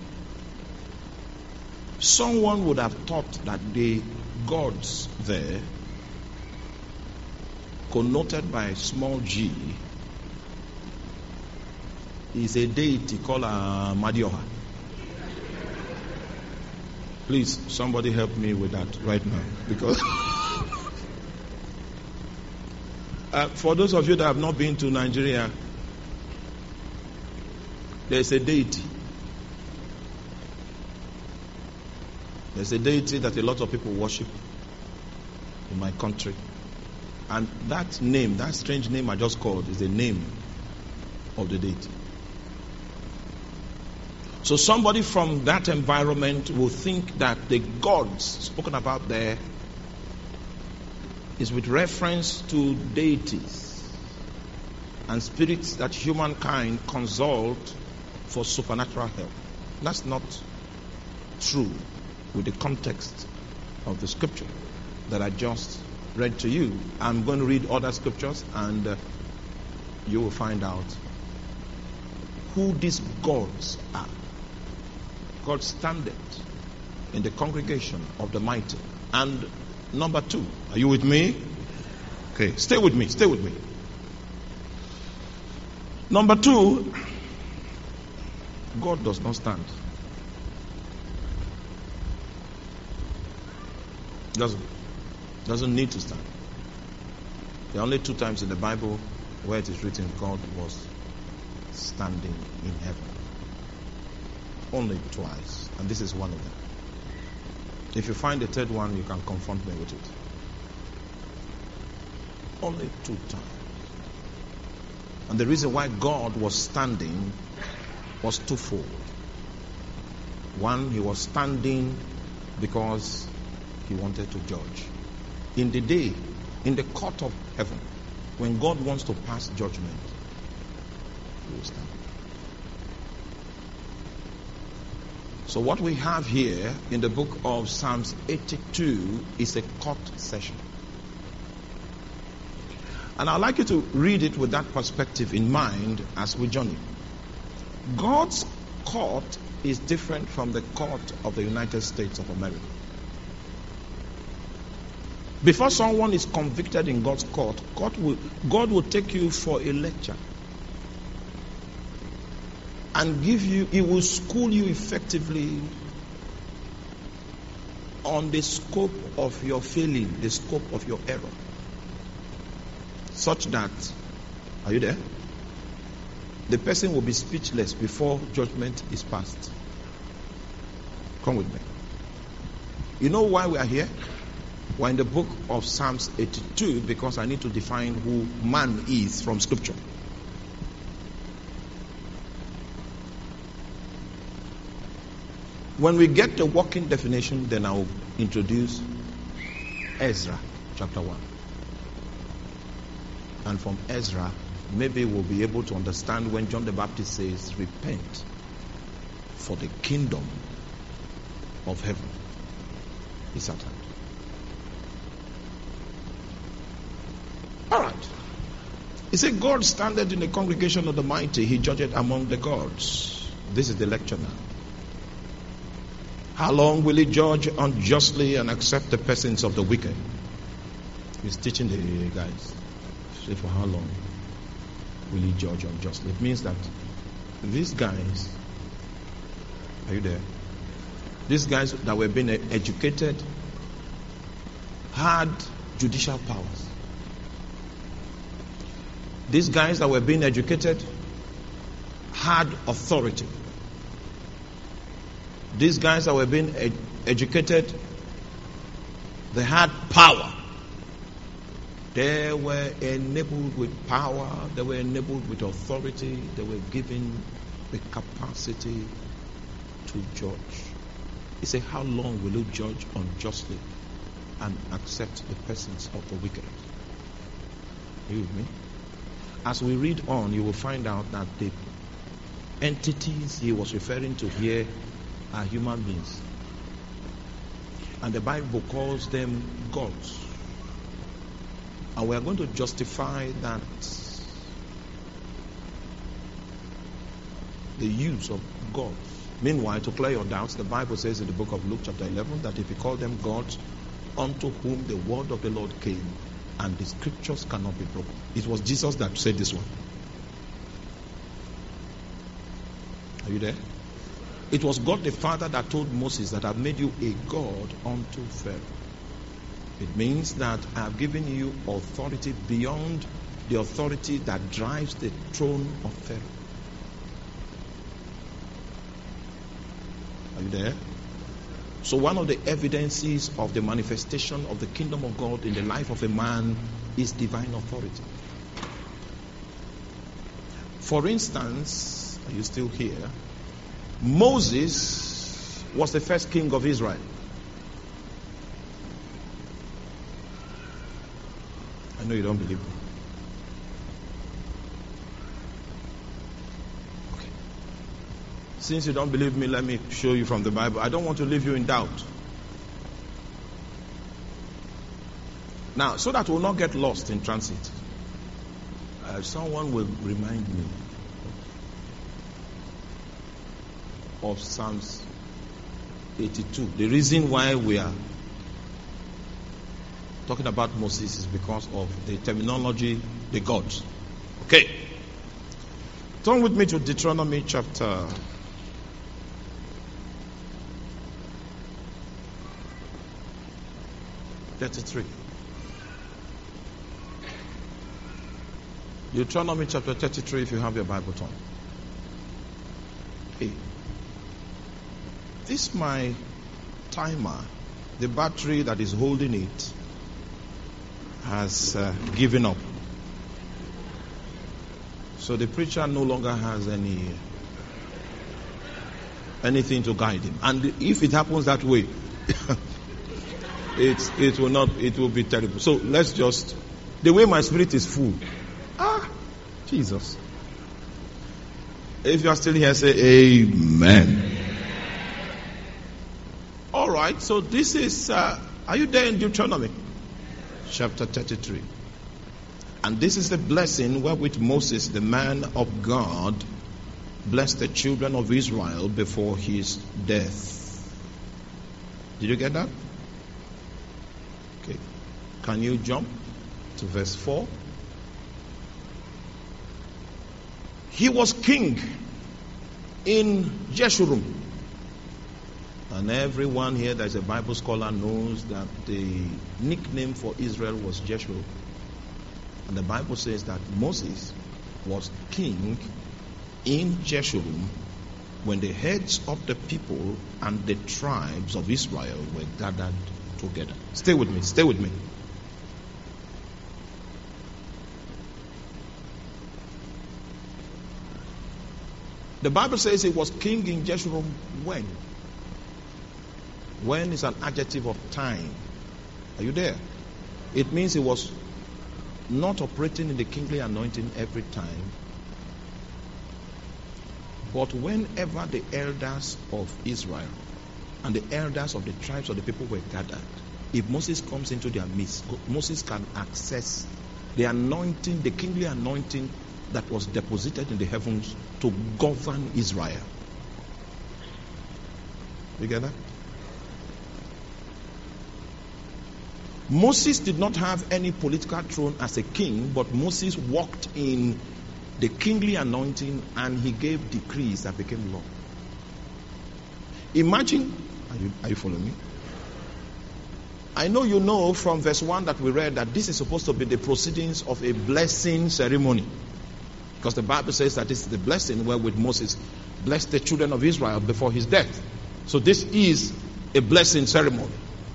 [SPEAKER 1] someone would have thought that the gods there, connoted by small g, is a deity called Amadioha. Please, somebody help me with that right now. Because for those of you that have not been to Nigeria, there's a deity. There's a deity that a lot of people worship in my country. And that name, that strange name I just called, is the name of the deity. So somebody from that environment will think that the gods spoken about there is with reference to deities and spirits that humankind consult for supernatural help. That's not true with the context of the scripture that I just read to you. I'm going to read other scriptures and you will find out who these gods are. God standeth in the congregation of the mighty. And number 2, are you with me? Okay, stay with me. Number 2, God does not stand. Doesn't need to stand. There are only 2 times in the Bible where it is written God was standing in heaven. Only twice. And this is one of them. If you find the third one, you can confront me with it. Only 2 times. And the reason why God was standing was twofold. One, he was standing because he wanted to judge. In the day, in the court of heaven, when God wants to pass judgment, he will stand. So what we have here in the book of Psalms 82 is a court session. And I'd like you to read it with that perspective in mind as we journey. God's court is different from the court of the United States of America. Before someone is convicted in God's court, God will take you for a lecture. And he will school you effectively on the scope of your failing, the scope of your error. Such that, are you there? The person will be speechless before judgment is passed. Come with me. You know why we are here? We're in the book of Psalms 82 because I need to define who man is from Scripture. When we get the working definition, then I'll introduce Ezra chapter 1. And from Ezra, maybe we'll be able to understand when John the Baptist says, repent, for the kingdom of heaven is at hand. All right. He said, God standeth in the congregation of the mighty, he judgeth among the gods. This is the lecture now. How long will he judge unjustly and accept the persons of the wicked? He's teaching the guys. Say, for how long will he judge unjustly? It means that these guys, are you there? These guys that were being educated had judicial powers. These guys that were being educated had authority. These guys that were being educated, they had power. They were enabled with power. They were enabled with authority. They were given the capacity to judge. He said, how long will you judge unjustly and accept the persons of the wicked? Are you with me? As we read on, you will find out that the entities he was referring to here are human beings. And the Bible calls them gods. And we are going to justify that the use of gods. Meanwhile, to clear your doubts, the Bible says in the book of Luke chapter 11 that if you call them gods, unto whom the word of the Lord came, and the scriptures cannot be broken. It was Jesus that said this one. Are you there? It was God the Father that told Moses that I've made you a God unto Pharaoh. It means that I've given you authority beyond the authority that drives the throne of Pharaoh. Are you there? So one of the evidences of the manifestation of the kingdom of God in the life of a man is divine authority. For instance, are you still here? Moses was the first king of Israel. I know you don't believe me. Okay. Since you don't believe me, let me show you from the Bible. I don't want to leave you in doubt. Now, so that we'll not get lost in transit, someone will remind me of Psalms 82. The reason why we are talking about Moses is because of the terminology, the gods. Okay. Turn with me to Deuteronomy chapter 33. Deuteronomy chapter 33, if you have your Bible turned. Okay. This my timer, the battery that is holding it has given up. So the preacher no longer has anything to guide him. And if it happens that way, it will be terrible. So let's just, the way my spirit is full. Jesus. If you are still here, say amen. All right, so this is, are you there in Deuteronomy? Chapter 33. And this is the blessing wherewith Moses, the man of God, blessed the children of Israel before his death. Did you get that? Okay. Can you jump to verse 4? He was king in Jeshurun. And everyone here that is a Bible scholar knows that the nickname for Israel was Jeshurun. And the Bible says that Moses was king in Jeshurun when the heads of the people and the tribes of Israel were gathered together. Stay with me, stay with me. The Bible says he was king in Jeshurun when? When is an adjective of time. Are you there? It means he was not operating in the kingly anointing every time. But whenever the elders of Israel and the elders of the tribes of the people were gathered, if Moses comes into their midst, Moses can access the anointing, the kingly anointing that was deposited in the heavens to govern Israel. You get that? Moses did not have any political throne as a king, but Moses walked in the kingly anointing and he gave decrees that became law. Imagine, are you following me? I know you know from verse 1 that we read that this is supposed to be the proceedings of a blessing ceremony. Because the Bible says that this is the blessing wherewith Moses blessed the children of Israel before his death. So this is a blessing ceremony.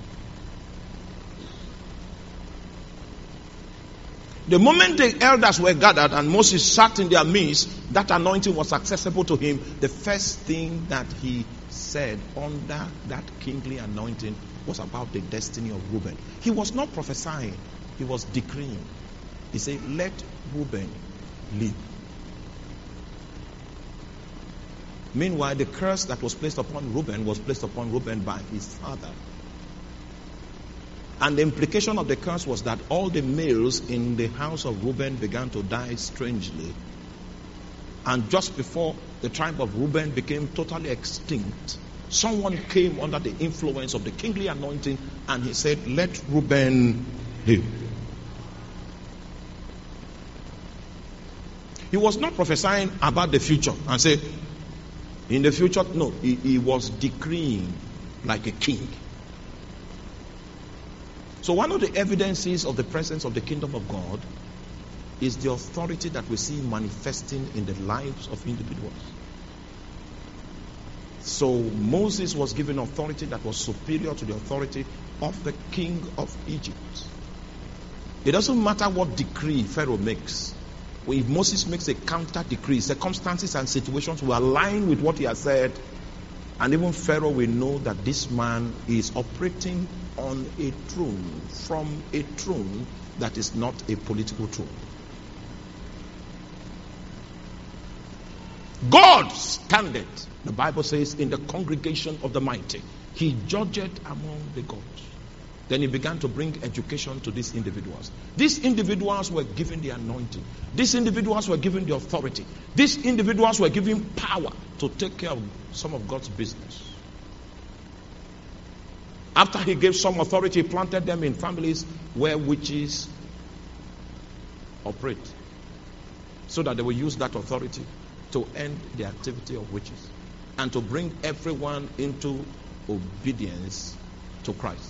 [SPEAKER 1] The moment the elders were gathered and Moses sat in their midst, that anointing was accessible to him. The first thing that he said under that kingly anointing was about the destiny of Reuben. He was not prophesying, he was decreeing. He said, let Reuben live. Meanwhile, the curse that was placed upon Reuben was placed upon Reuben by his father. And the implication of the curse was that all the males in the house of Reuben began to die strangely. And just before the tribe of Reuben became totally extinct, someone came under the influence of the kingly anointing and he said, let Reuben live. He was not prophesying about the future and said, in the future, no, he was decreeing like a king. So one of the evidences of the presence of the kingdom of God is the authority that we see manifesting in the lives of individuals. So Moses was given authority that was superior to the authority of the king of Egypt. It doesn't matter what decree Pharaoh makes. If Moses makes a counter decree, circumstances and situations will align with what he has said, and even Pharaoh will know that this man is operating on a throne, from a throne that is not a political throne. God standeth, the Bible says, in the congregation of the mighty. He judged among the gods. Then he began to bring education to these individuals. These individuals were given the anointing. These individuals were given the authority. These individuals were given power to take care of some of God's business. After he gave some authority, he planted them in families where witches operate, so that they will use that authority to end the activity of witches and to bring everyone into obedience to Christ.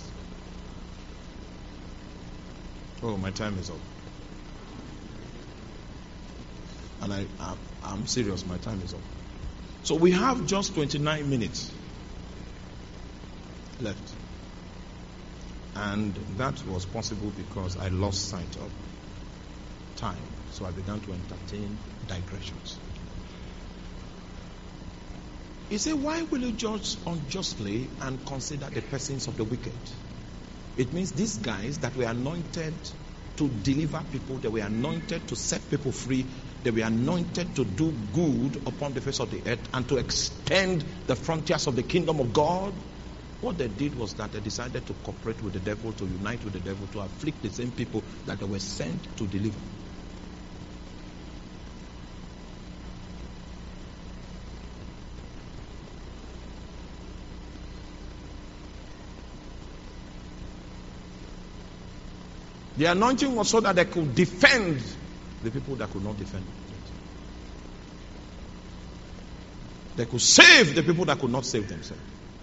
[SPEAKER 1] Oh, my time is up. And I'm serious, my time is up. So we have just 29 minutes left. And that was possible because I lost sight of time. So I began to entertain digressions. He said, why will you judge unjustly and consider the persons of the wicked? It means these guys that were anointed to deliver people, they were anointed to set people free, they were anointed to do good upon the face of the earth and to extend the frontiers of the kingdom of God. What they did was that they decided to cooperate with the devil, to unite with the devil, to afflict the same people that they were sent to deliver. The anointing was so that they could defend the people that could not defend it. They could save the people that could not save themselves.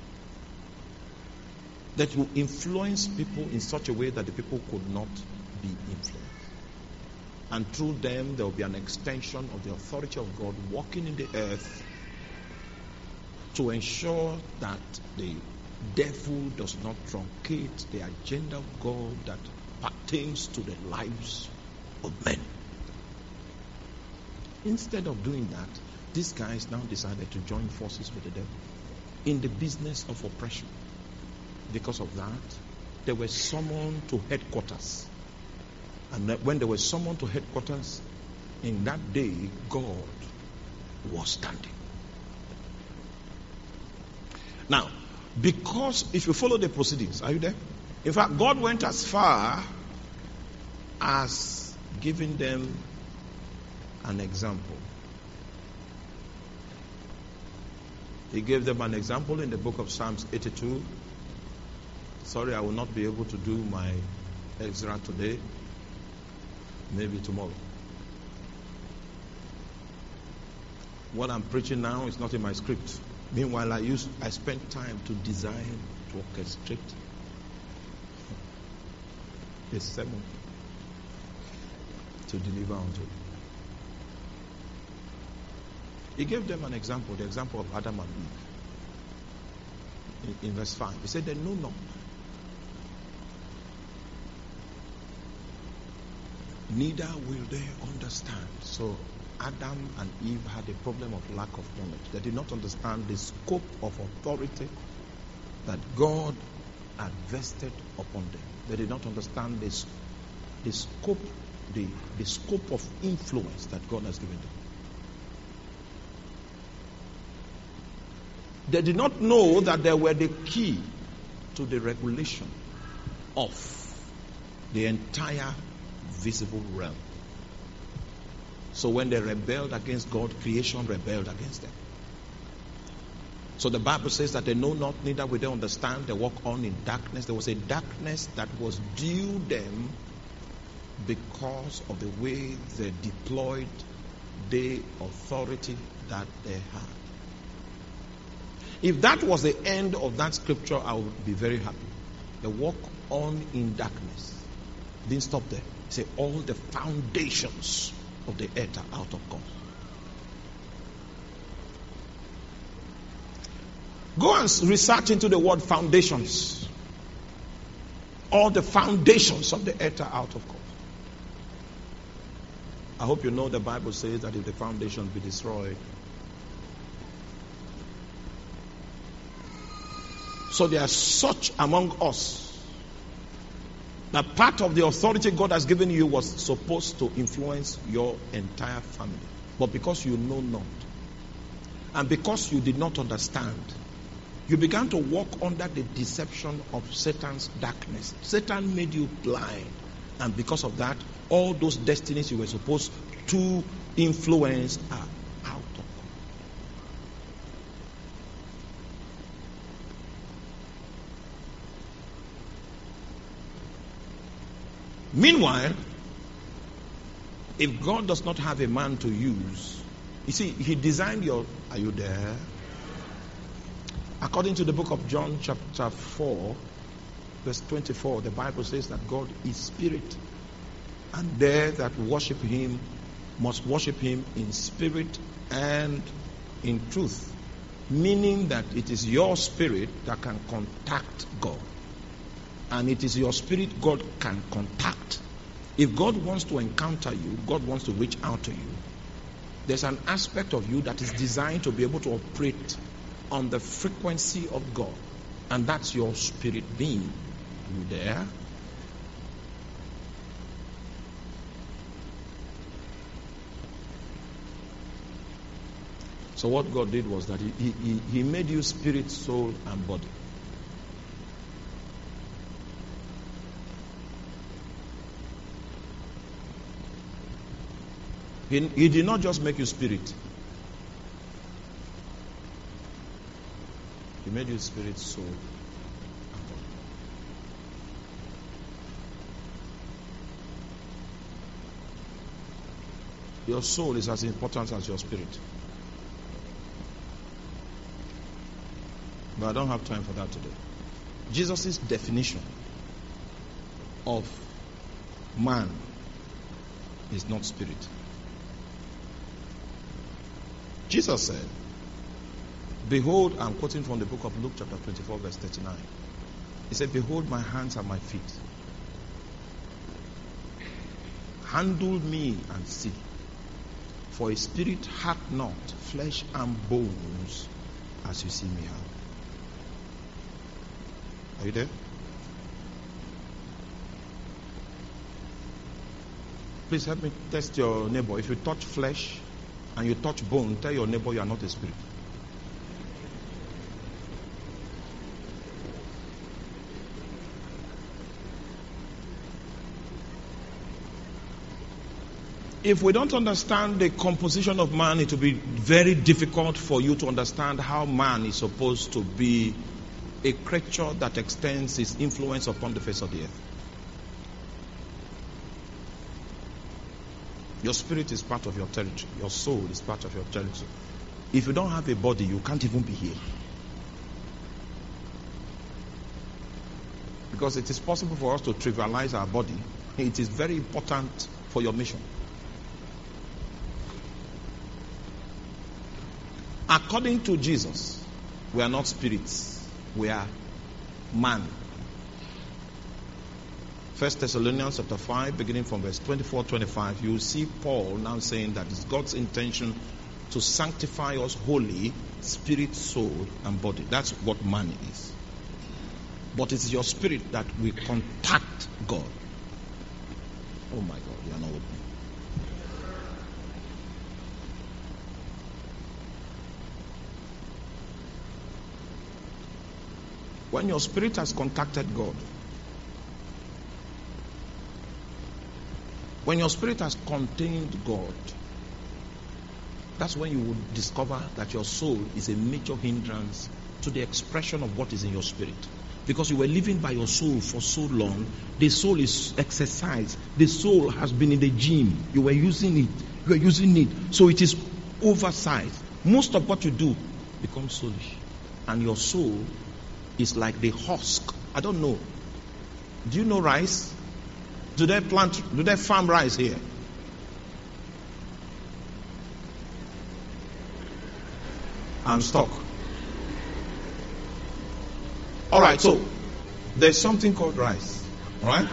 [SPEAKER 1] That will influence people in such a way that the people could not be influenced. And through them, there will be an extension of the authority of God walking in the earth to ensure that the devil does not truncate the agenda of God that pertains to the lives of men. Instead of doing that, these guys now decided to join forces with the devil in the business of oppression. Because of that, they were summoned to headquarters. And when they were summoned to headquarters, in that day, God was standing. Now, because if you follow the proceedings, are you there? In fact, God went as far as giving them an example. He gave them an example in the book of Psalms 82. Sorry, I will not be able to do my extra today. Maybe tomorrow. What I'm preaching now is not in my script. Meanwhile, I spent time to design, to orchestrate a sermon to deliver unto you. He gave them an example, the example of Adam and Eve. In verse 5, he said, they know not. Neither will they understand. So Adam and Eve had a problem of lack of knowledge. They did not understand the scope of authority that God had vested upon them. They did not understand the scope of influence that God has given them. They did not know that they were the key to the regulation of the entire visible realm. So when they rebelled against God, creation rebelled against them. So the Bible says that they know not, neither will they understand. They walk on in darkness. There was a darkness that was due them because of the way they deployed the authority that they had. If that was the end of that scripture, I would be very happy. They walk on in darkness. Didn't stop there. Say all the foundations of the earth are out of God. Go and research into the word foundations. All the foundations of the earth are out of God. I hope you know the Bible says that if the foundations be destroyed. So there are such among us that part of the authority God has given you was supposed to influence your entire family. But because you know not, and because you did not understand, you began to walk under the deception of Satan's darkness. Satan made you blind. And because of that, all those destinies you were supposed to influence are out of God. Meanwhile, if God does not have a man to use, you see, he designed your... Are you there? According to the book of John chapter 4, verse 24, the Bible says that God is spirit. And they that worship him must worship him in spirit and in truth. Meaning that it is your spirit that can contact God. And it is your spirit God can contact. If God wants to encounter you, God wants to reach out to you, there's an aspect of you that is designed to be able to operate on the frequency of God. And that's your spirit being. Are you there? So what God did was that he made you spirit, soul, and body. He did not just make you spirit. He made you spirit, soul, and body. Your soul is as important as your spirit. But I don't have time for that today. Jesus' definition of man is not spirit. Jesus said, Behold, I'm quoting from the book of Luke chapter 24 verse 39. He said, behold my hands and my feet. Handle me and see. For a spirit hath not flesh and bones as you see me have. Are you there? Please help me test your neighbor. If you touch flesh and you touch bone, tell your neighbor you are not a spirit. If we don't understand the composition of man, it will be very difficult for you to understand how man is supposed to be a creature that extends his influence upon the face of the earth. Your spirit is part of your territory. Your soul is part of your territory. If you don't have a body, you can't even be here. Because it is possible for us to trivialize our body. It is very important for your mission. According to Jesus, we are not spirits. We are man. 1 Thessalonians chapter 5, beginning from verse 24-25, you will see Paul now saying that it's God's intention to sanctify us wholly, spirit, soul, and body. That's what man is. But it's your spirit that will contact God. Oh my God, you are not with me. When your spirit has contacted God, when your spirit has contained God, that's when you will discover that your soul is a major hindrance to the expression of what is in your spirit. Because you were living by your soul for so long, the soul is exercised. The soul has been in the gym. You were using it. You are using it. So it is oversized. Most of what you do becomes soulish. And your soul is like the husk. I don't know. Do you know rice? Do they farm rice here? I'm stuck. Alright, so there's something called rice. Alright?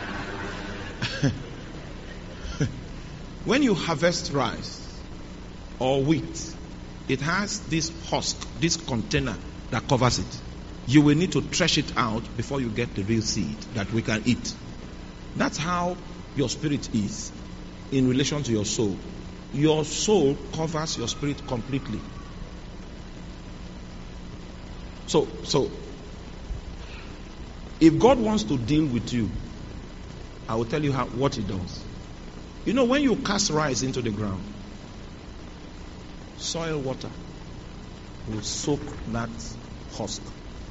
[SPEAKER 1] When you harvest rice or wheat, it has this husk, this container that covers it. You will need to thresh it out before you get the real seed that we can eat. That's how your spirit is in relation to your soul. Your soul covers your spirit completely. So if God wants to deal with you, I will tell you what He does. You know, when you cast rice into the ground, soil water will soak that husk.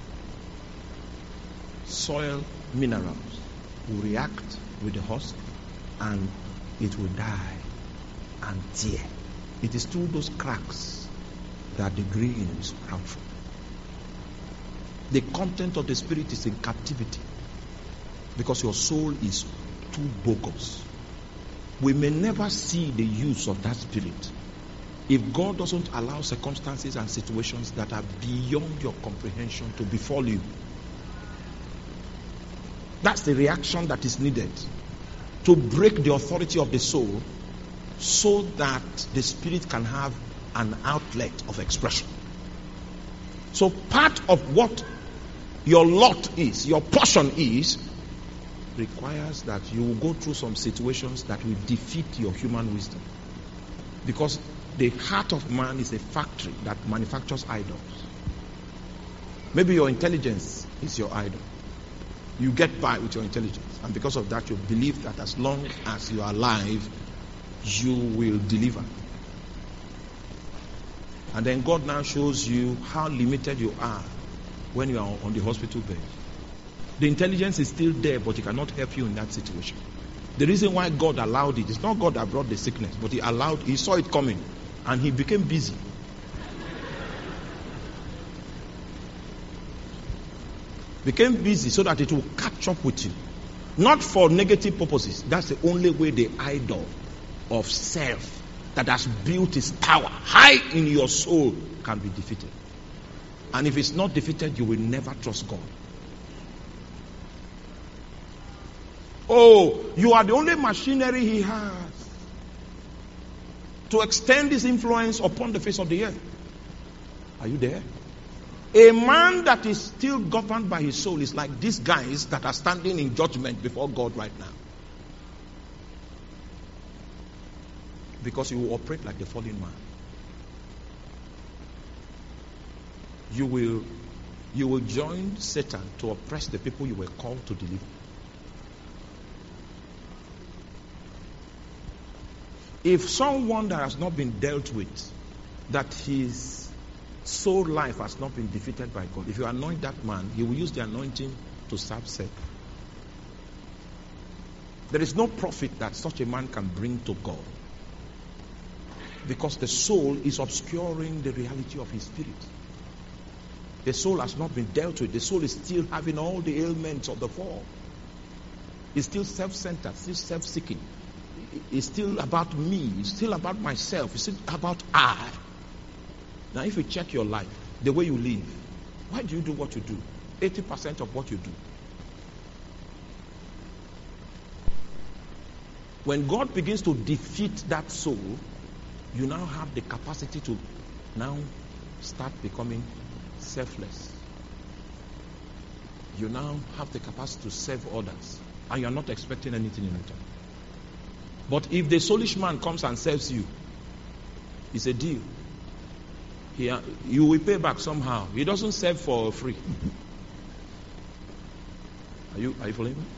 [SPEAKER 1] Soil minerals will react with the husk and it will die and tear. It is through those cracks that the green will sprout from. The content of the spirit is in captivity because your soul is too bogus. We may never see the use of that spirit if God doesn't allow circumstances and situations that are beyond your comprehension to befall you. That's the reaction that is needed to break the authority of the soul so that the spirit can have an outlet of expression. So part of what your lot is, your portion is, requires that you will go through some situations that will defeat your human wisdom. Because the heart of man is a factory that manufactures idols. Maybe your intelligence is your idol. You get by with your intelligence, and because of that you believe that as long as you are alive you will deliver. And then God now shows you how limited you are when you are on the hospital bed. The intelligence is still there, but it cannot help you in that situation. The reason why God allowed it, it's not God that brought the sickness, but He saw it coming and He became busy. Became busy so that it will catch up with you. Not for negative purposes. That's the only way the idol of self that has built its tower high in your soul can be defeated. And if it's not defeated, you will never trust God. Oh, you are the only machinery he has to extend his influence upon the face of the earth. Are you there? A man that is still governed by his soul is like these guys that are standing in judgment before God right now. Because he will operate like the fallen man. You will join Satan to oppress the people you were called to deliver. If someone that has not been dealt with, that his soul life has not been defeated by God, if you anoint that man, he will use the anointing to serve self. There is no profit that such a man can bring to God, because the soul is obscuring the reality of his spirit. The soul has not been dealt with. The soul is still having all the ailments of the fall. It's still self-centered, still self-seeking. It's still about me. It's still about myself. It's still about I. Now, if you check your life, the way you live, why do you do what you do? 80% of what you do. When God begins to defeat that soul, you now have the capacity to now start becoming selfless. You now have the capacity to serve others, and you are not expecting anything in return. But if the soulish man comes and serves you, it's a deal. You will pay back somehow. He doesn't serve for free. Are you following me?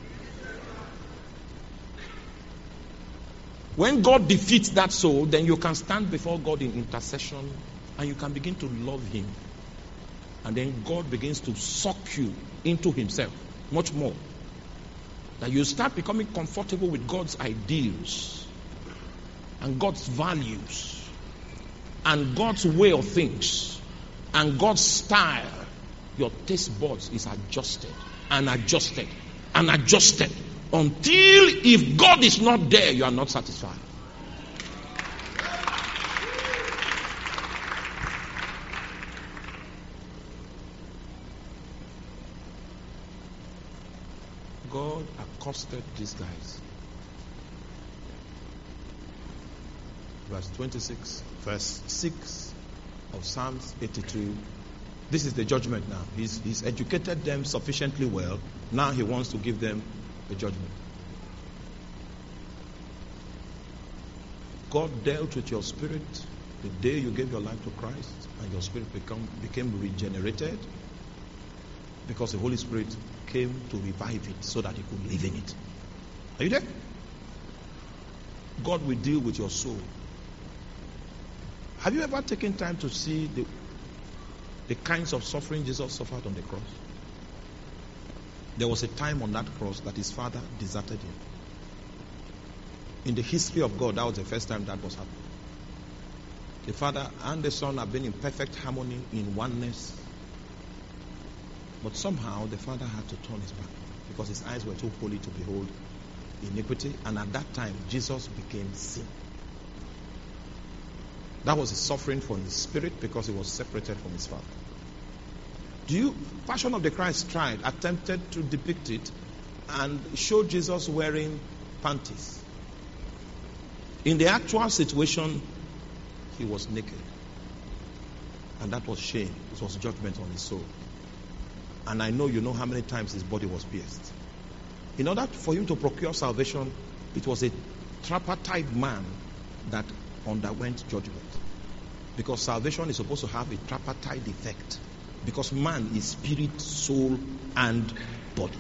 [SPEAKER 1] When God defeats that soul, then you can stand before God in intercession and you can begin to love him. And then God begins to suck you into himself much more. That you start becoming comfortable with God's ideals and God's values and God's way of things and God's style. Your taste buds is adjusted and adjusted and adjusted until if God is not there, you are not satisfied. God accosted these guys. Verse 26, verse 6 of Psalms 82. This is the judgment now. He's educated them sufficiently well. Now he wants to give them the judgment. God dealt with your spirit the day you gave your life to Christ, and your spirit became regenerated, because the Holy Spirit came to revive it so that you could live in it. Are you there? God will deal with your soul. Have you ever taken time to see the kinds of suffering Jesus suffered on the cross? There was a time on that cross that his father deserted him. In the history of God, that was the first time that was happening. The Father and the Son have been in perfect harmony, in oneness. But somehow the Father had to turn his back because his eyes were too holy to behold iniquity. And at that time, Jesus became sin. That was a suffering for his spirit because he was separated from his Father. Passion of the Christ attempted to depict it and show Jesus wearing panties. In the actual situation, he was naked. And that was shame. It was judgment on his soul. And I know you know how many times his body was pierced. In order for him to procure salvation, it was a tripartite man that underwent judgment. Because salvation is supposed to have a tripartite effect. Because man is spirit, soul, and body.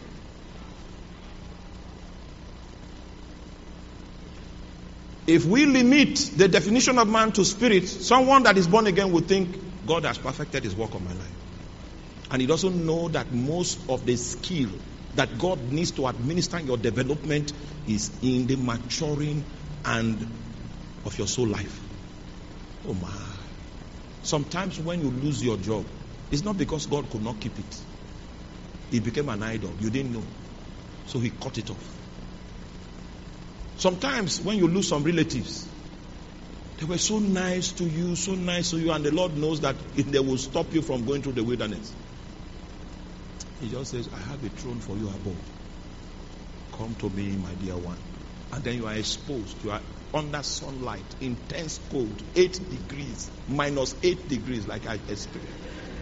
[SPEAKER 1] If we limit the definition of man to spirit, someone that is born again would think God has perfected his work on my life. And he doesn't know that most of the skill that God needs to administer in your development is in the maturing and of your soul life. Oh my. Sometimes when you lose your job, it's not because God could not keep it. It became an idol. You didn't know. So he cut it off. Sometimes when you lose some relatives, They were so nice to you, and the Lord knows that they will stop you from going through the wilderness. He just says, I have a throne for you above. Come to me, my dear one. And then you are exposed. You are under sunlight, intense cold, 8 degrees, minus 8 degrees, like I experienced.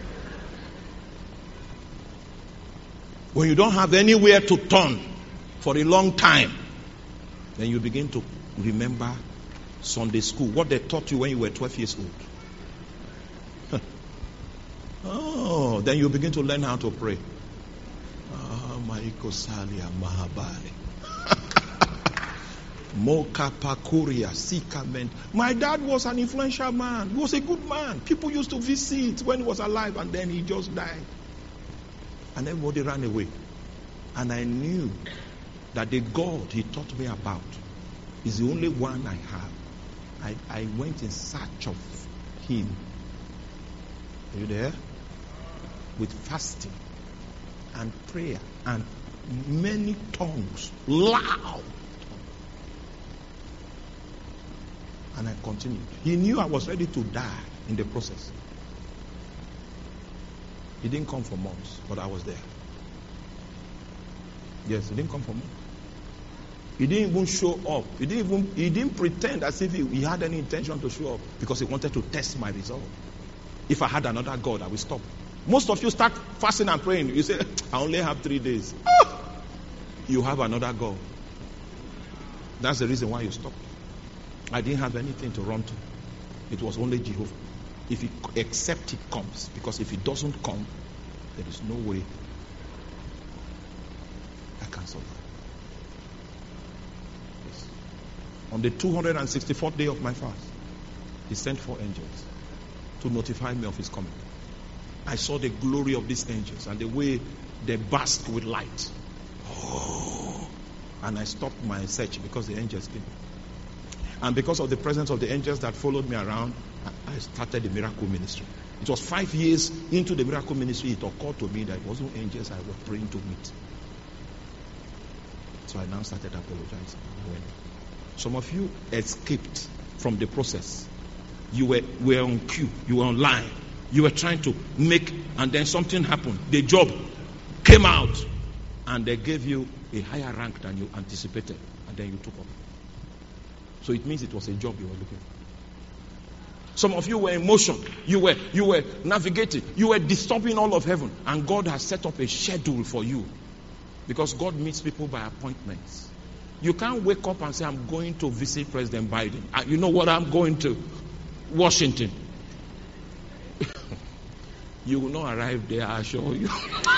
[SPEAKER 1] When you don't have anywhere to turn for a long time, then you begin to remember Sunday school, what they taught you when you were 12 years old. Oh, then you begin to learn how to pray. Maikosalia Mahabali. Mokapakuria Sikament. My dad was an influential man. He was a good man. People used to visit when he was alive, and then he just died. And everybody ran away. And I knew that the God he taught me about is the only one I have. I went in search of him. Are you there? With fasting and prayer and many tongues, loud. And I continued. He knew I was ready to die in the process. He didn't come for months, but I was there. Yes, he didn't come for months. He didn't even show up. He didn't pretend as if he had any intention to show up, because he wanted to test my result. If I had another God, I would stop. Most of you start fasting and praying. You say, I only have 3 days. You have another God. That's the reason why you stopped. I didn't have anything to run to. It was only Jehovah. If he except he comes, because if he doesn't come, there is no way I can survive. Yes. On the 264th day of my fast, he sent 4 angels to notify me of his coming. I saw the glory of these angels and the way they bask with light. Oh. And I stopped my search because the angels came. And because of the presence of the angels that followed me around, I started the miracle ministry. It was 5 years into the miracle ministry, it occurred to me that it wasn't angels I was praying to meet. So I now started apologizing. Some of you escaped from the process. You were on queue, you were online, you were trying to make, and then something happened. The job came out, and they gave you a higher rank than you anticipated, and then you took up. So it means it was a job you were looking for. Some of you were in motion. You were navigating. You were disturbing all of heaven. And God has set up a schedule for you. Because God meets people by appointments. You can't wake up and say, I'm going to visit President Biden. You know what? I'm going to Washington. You will not arrive there, I assure you.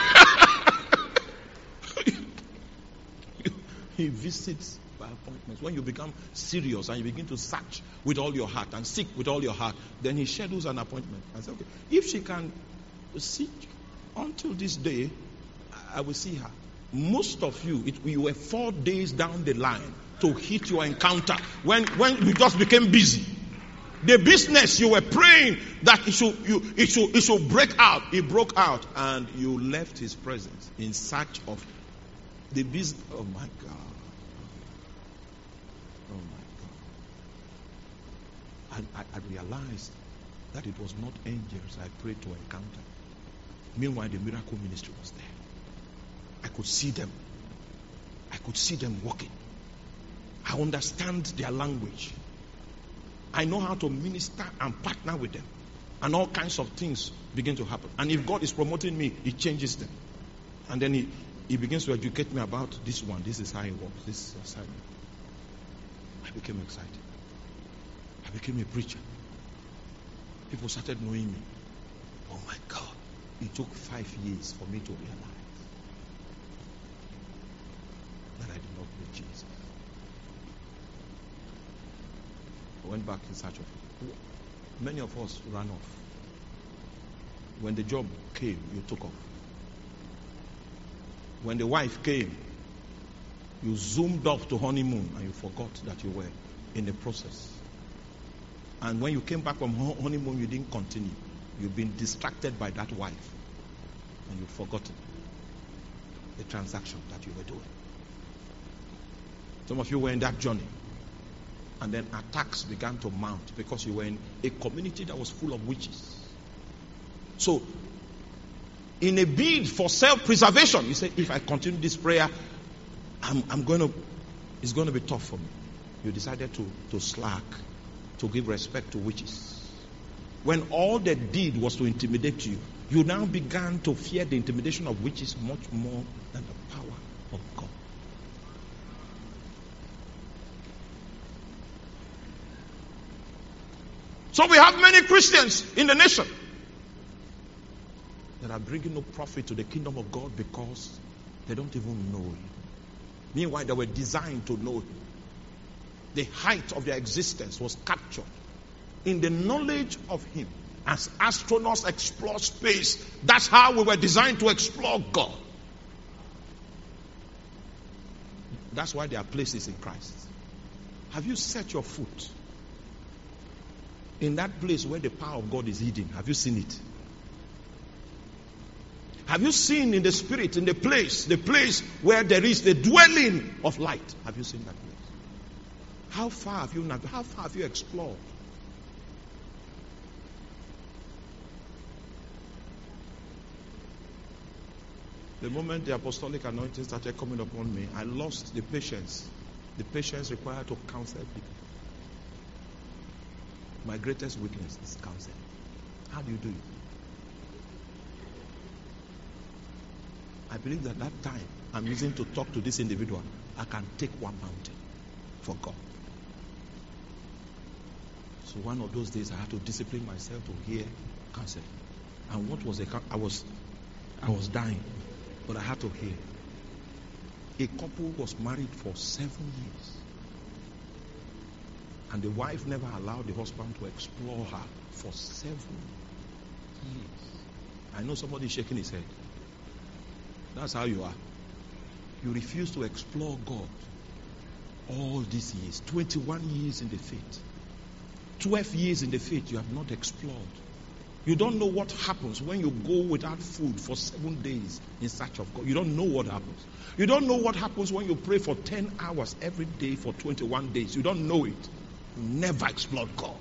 [SPEAKER 1] He visits by appointments. When you become serious and you begin to search with all your heart and seek with all your heart, then he schedules an appointment. I say, okay, if she can seek until this day, I will see her. Most of you, you were 4 days down the line to hit your encounter when you just became busy. The business you were praying that it should break out, it broke out, and you left his presence in search of the business. Oh my God. Oh my God. I realized that it was not angels I prayed to encounter. Meanwhile, the miracle ministry was there. I could see them. I could see them walking. I understand their language. I know how to minister and partner with them. And all kinds of things begin to happen. And if God is promoting me, he changes them. And then he begins to educate me about this one. This is how it works. This is assignment. I became excited. I became a preacher. People started knowing me. Oh my God. It took 5 years for me to realize that I did not know Jesus. I went back in search of him. Many of us ran off. When the job came, you took off. When the wife came, you zoomed off to honeymoon and you forgot that you were in the process. And when you came back from honeymoon, you didn't continue. You've been distracted by that wife and you've forgotten the transaction that you were doing. Some of you were in that journey And then attacks began to mount because you were in a community that was full of witches. So, in a bid for self-preservation, you say, if I continue this prayer, it's going to be tough for me. You decided to slack, to give respect to witches. When all they did was to intimidate you, you now began to fear the intimidation of witches much more than the power of God. So we have many Christians in the nation that are bringing no profit to the kingdom of God because they don't even know Him. Meanwhile, they were designed to know Him. The height of their existence was captured in the knowledge of Him. As astronauts explore space, that's how we were designed to explore God. That's why there are places in Christ. Have you set your foot in that place where the power of God is hidden? Have you seen it? Have you seen in the spirit, in the place where there is the dwelling of light? Have you seen that place? How far have you explored? The moment the apostolic anointing started coming upon me, I lost the patience. The patience required to counsel people. My greatest weakness is counsel. How do you do it? I believe that time I'm using to talk to this individual, I can take one mountain for God. So one of those days I had to discipline myself to hear counsel. And what was I was dying, but I had to hear. A couple was married for 7 years. And the wife never allowed the husband to explore her for 7 years. I know somebody shaking his head. That's how you are. You refuse to explore God all these years. 21 years in the faith. 12 years in the faith you have not explored. You don't know what happens when you go without food for 7 days in search of God. You don't know what happens. You don't know what happens when you pray for 10 hours every day for 21 days. You don't know it. You never explored God.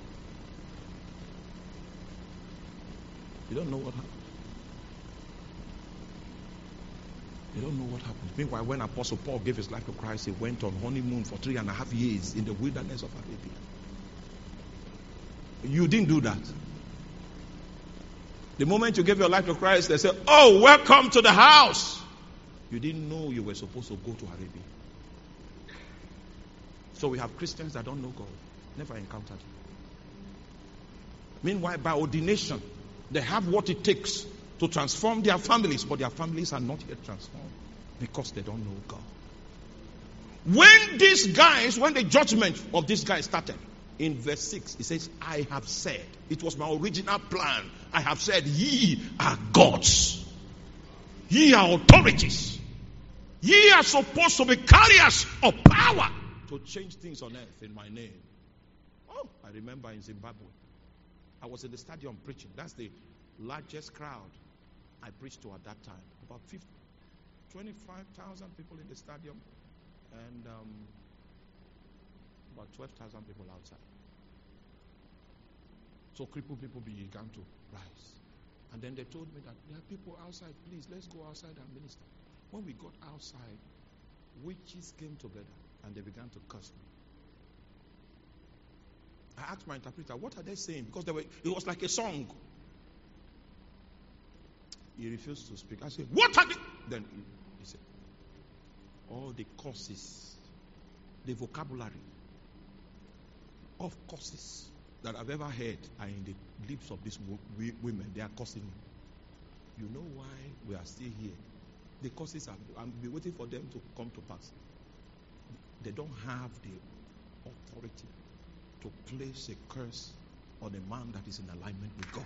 [SPEAKER 1] You don't know what happens. You don't know what happens. Meanwhile, when Apostle Paul gave his life to Christ, he went on honeymoon for 3.5 years in the wilderness of Arabia. You didn't do that. The moment you gave your life to Christ, they said, "Oh, welcome to the house." You didn't know you were supposed to go to Arabia. So we have Christians that don't know God, never encountered Him. Meanwhile, by ordination, they have what it takes to transform their families, but their families are not yet transformed because they don't know God. When the judgment of these guys started, in verse 6, it says, "I have said," it was my original plan, "I have said, ye are gods. Ye are authorities. Ye are supposed to be carriers of power to change things on earth in my name." Oh, I remember in Zimbabwe, I was in the stadium preaching. That's the largest crowd I preached to at that time. About 25,000 people in the stadium and about 12,000 people outside. So crippled people began to rise. And then they told me that there are people outside, please, let's go outside and minister. When we got outside, witches came together and they began to curse me. I asked my interpreter, what are they saying? Because it was like a song. He refused to speak. I said, what are they? Then he said, all the curses, the vocabulary of curses that I've ever heard are in the lips of these women. They are cursing me. You know why we are still here? The curses I'm waiting for them to come to pass. They don't have the authority to place a curse on a man that is in alignment with God.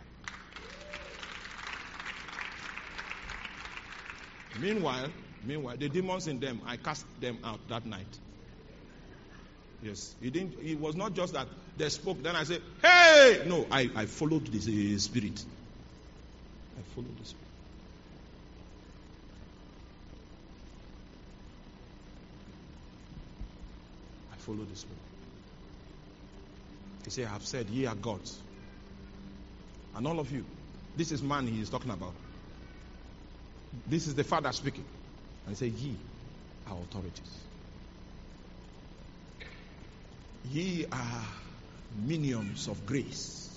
[SPEAKER 1] Meanwhile, the demons in them, I cast them out that night. Yes, it was not just that they spoke, then I said, hey! No, I followed the spirit. I followed the spirit. I followed the spirit. He said, I have said, ye are gods. And all of you, this is man he is talking about. This is the Father speaking. And he said, ye are authorities. Ye are minions of grace.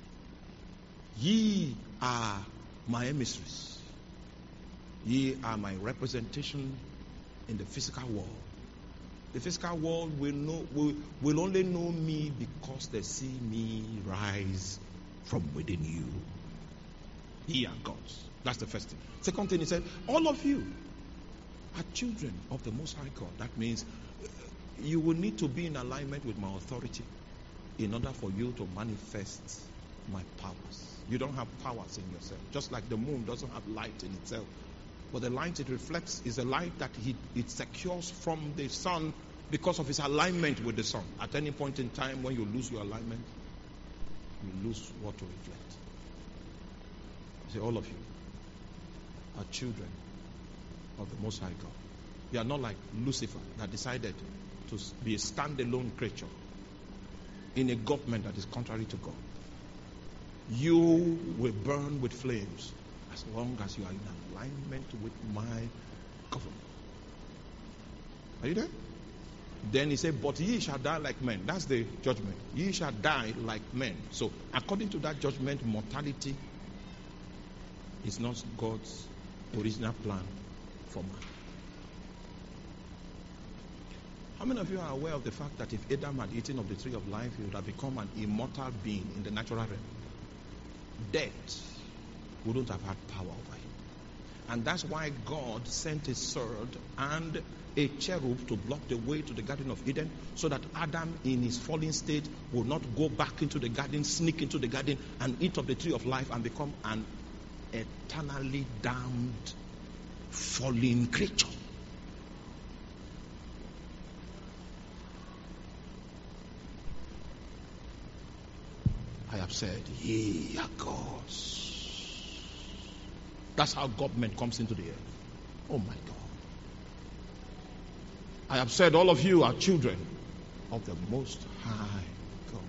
[SPEAKER 1] Ye are my emissaries. Ye are my representation in the physical world. The physical world will only know me because they see me rise from within you. Ye are gods. That's the first thing. Second thing, he said, all of you are children of the Most High God. That means you will need to be in alignment with my authority in order for you to manifest my powers. You don't have powers in yourself. Just like the moon doesn't have light in itself. But the light it reflects is a light that it secures from the sun because of its alignment with the sun. At any point in time when you lose your alignment, you lose what to reflect. See, all of you are children of the Most High God. You are not like Lucifer that decided to be a standalone creature in a government that is contrary to God. You will burn with flames as long as you are in alignment with my government. Are you there? Then he said, but ye shall die like men. That's the judgment. Ye shall die like men. So according to that judgment, mortality is not God's original plan for man. How many of you are aware of the fact that if Adam had eaten of the tree of life, he would have become an immortal being in the natural realm? Death wouldn't have had power over him. And that's why God sent a sword and a cherub to block the way to the Garden of Eden, so that Adam in his fallen state would not go back into the garden, sneak into the garden and eat of the tree of life and become an eternally damned fallen creature. I have said, ye are gods. That's how government comes into the earth. Oh my God. I have said, all of you are children of the Most High God.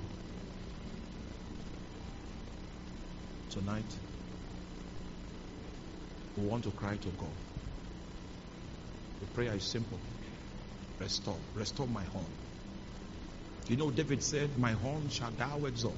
[SPEAKER 1] Tonight, we want to cry to God. The prayer is simple. Restore my horn. You know, David said, my horn shall thou exalt,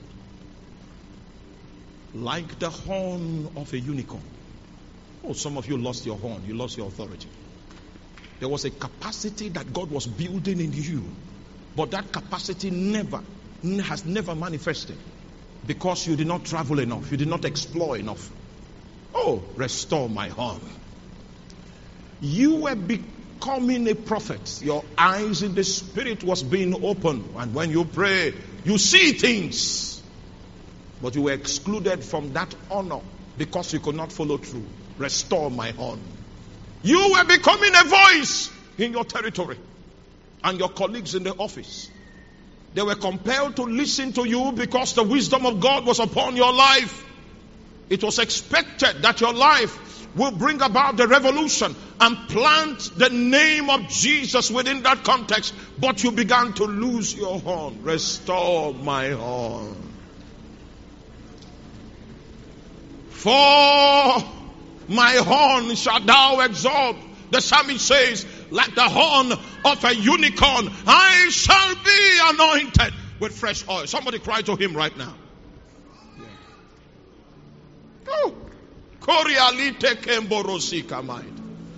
[SPEAKER 1] like the horn of a unicorn. Oh, some of you lost your horn. You lost your authority. There was a capacity that God was building in you, but that capacity has never manifested because you did not travel enough. You did not explore enough. Oh, restore my horn. You were becoming a prophet. Your eyes in the spirit was being opened, and when you pray, you see things. But you were excluded from that honor because you could not follow through. Restore my horn. You were becoming a voice in your territory, and your colleagues in the office, they were compelled to listen to you because the wisdom of God was upon your life. It was expected that your life will bring about the revolution and plant the name of Jesus within that context, but you began to lose your horn. Restore my horn. For my horn shalt thou exalt. The psalmist says, like the horn of a unicorn, I shall be anointed with fresh oil. Somebody cry to him right now. Oh.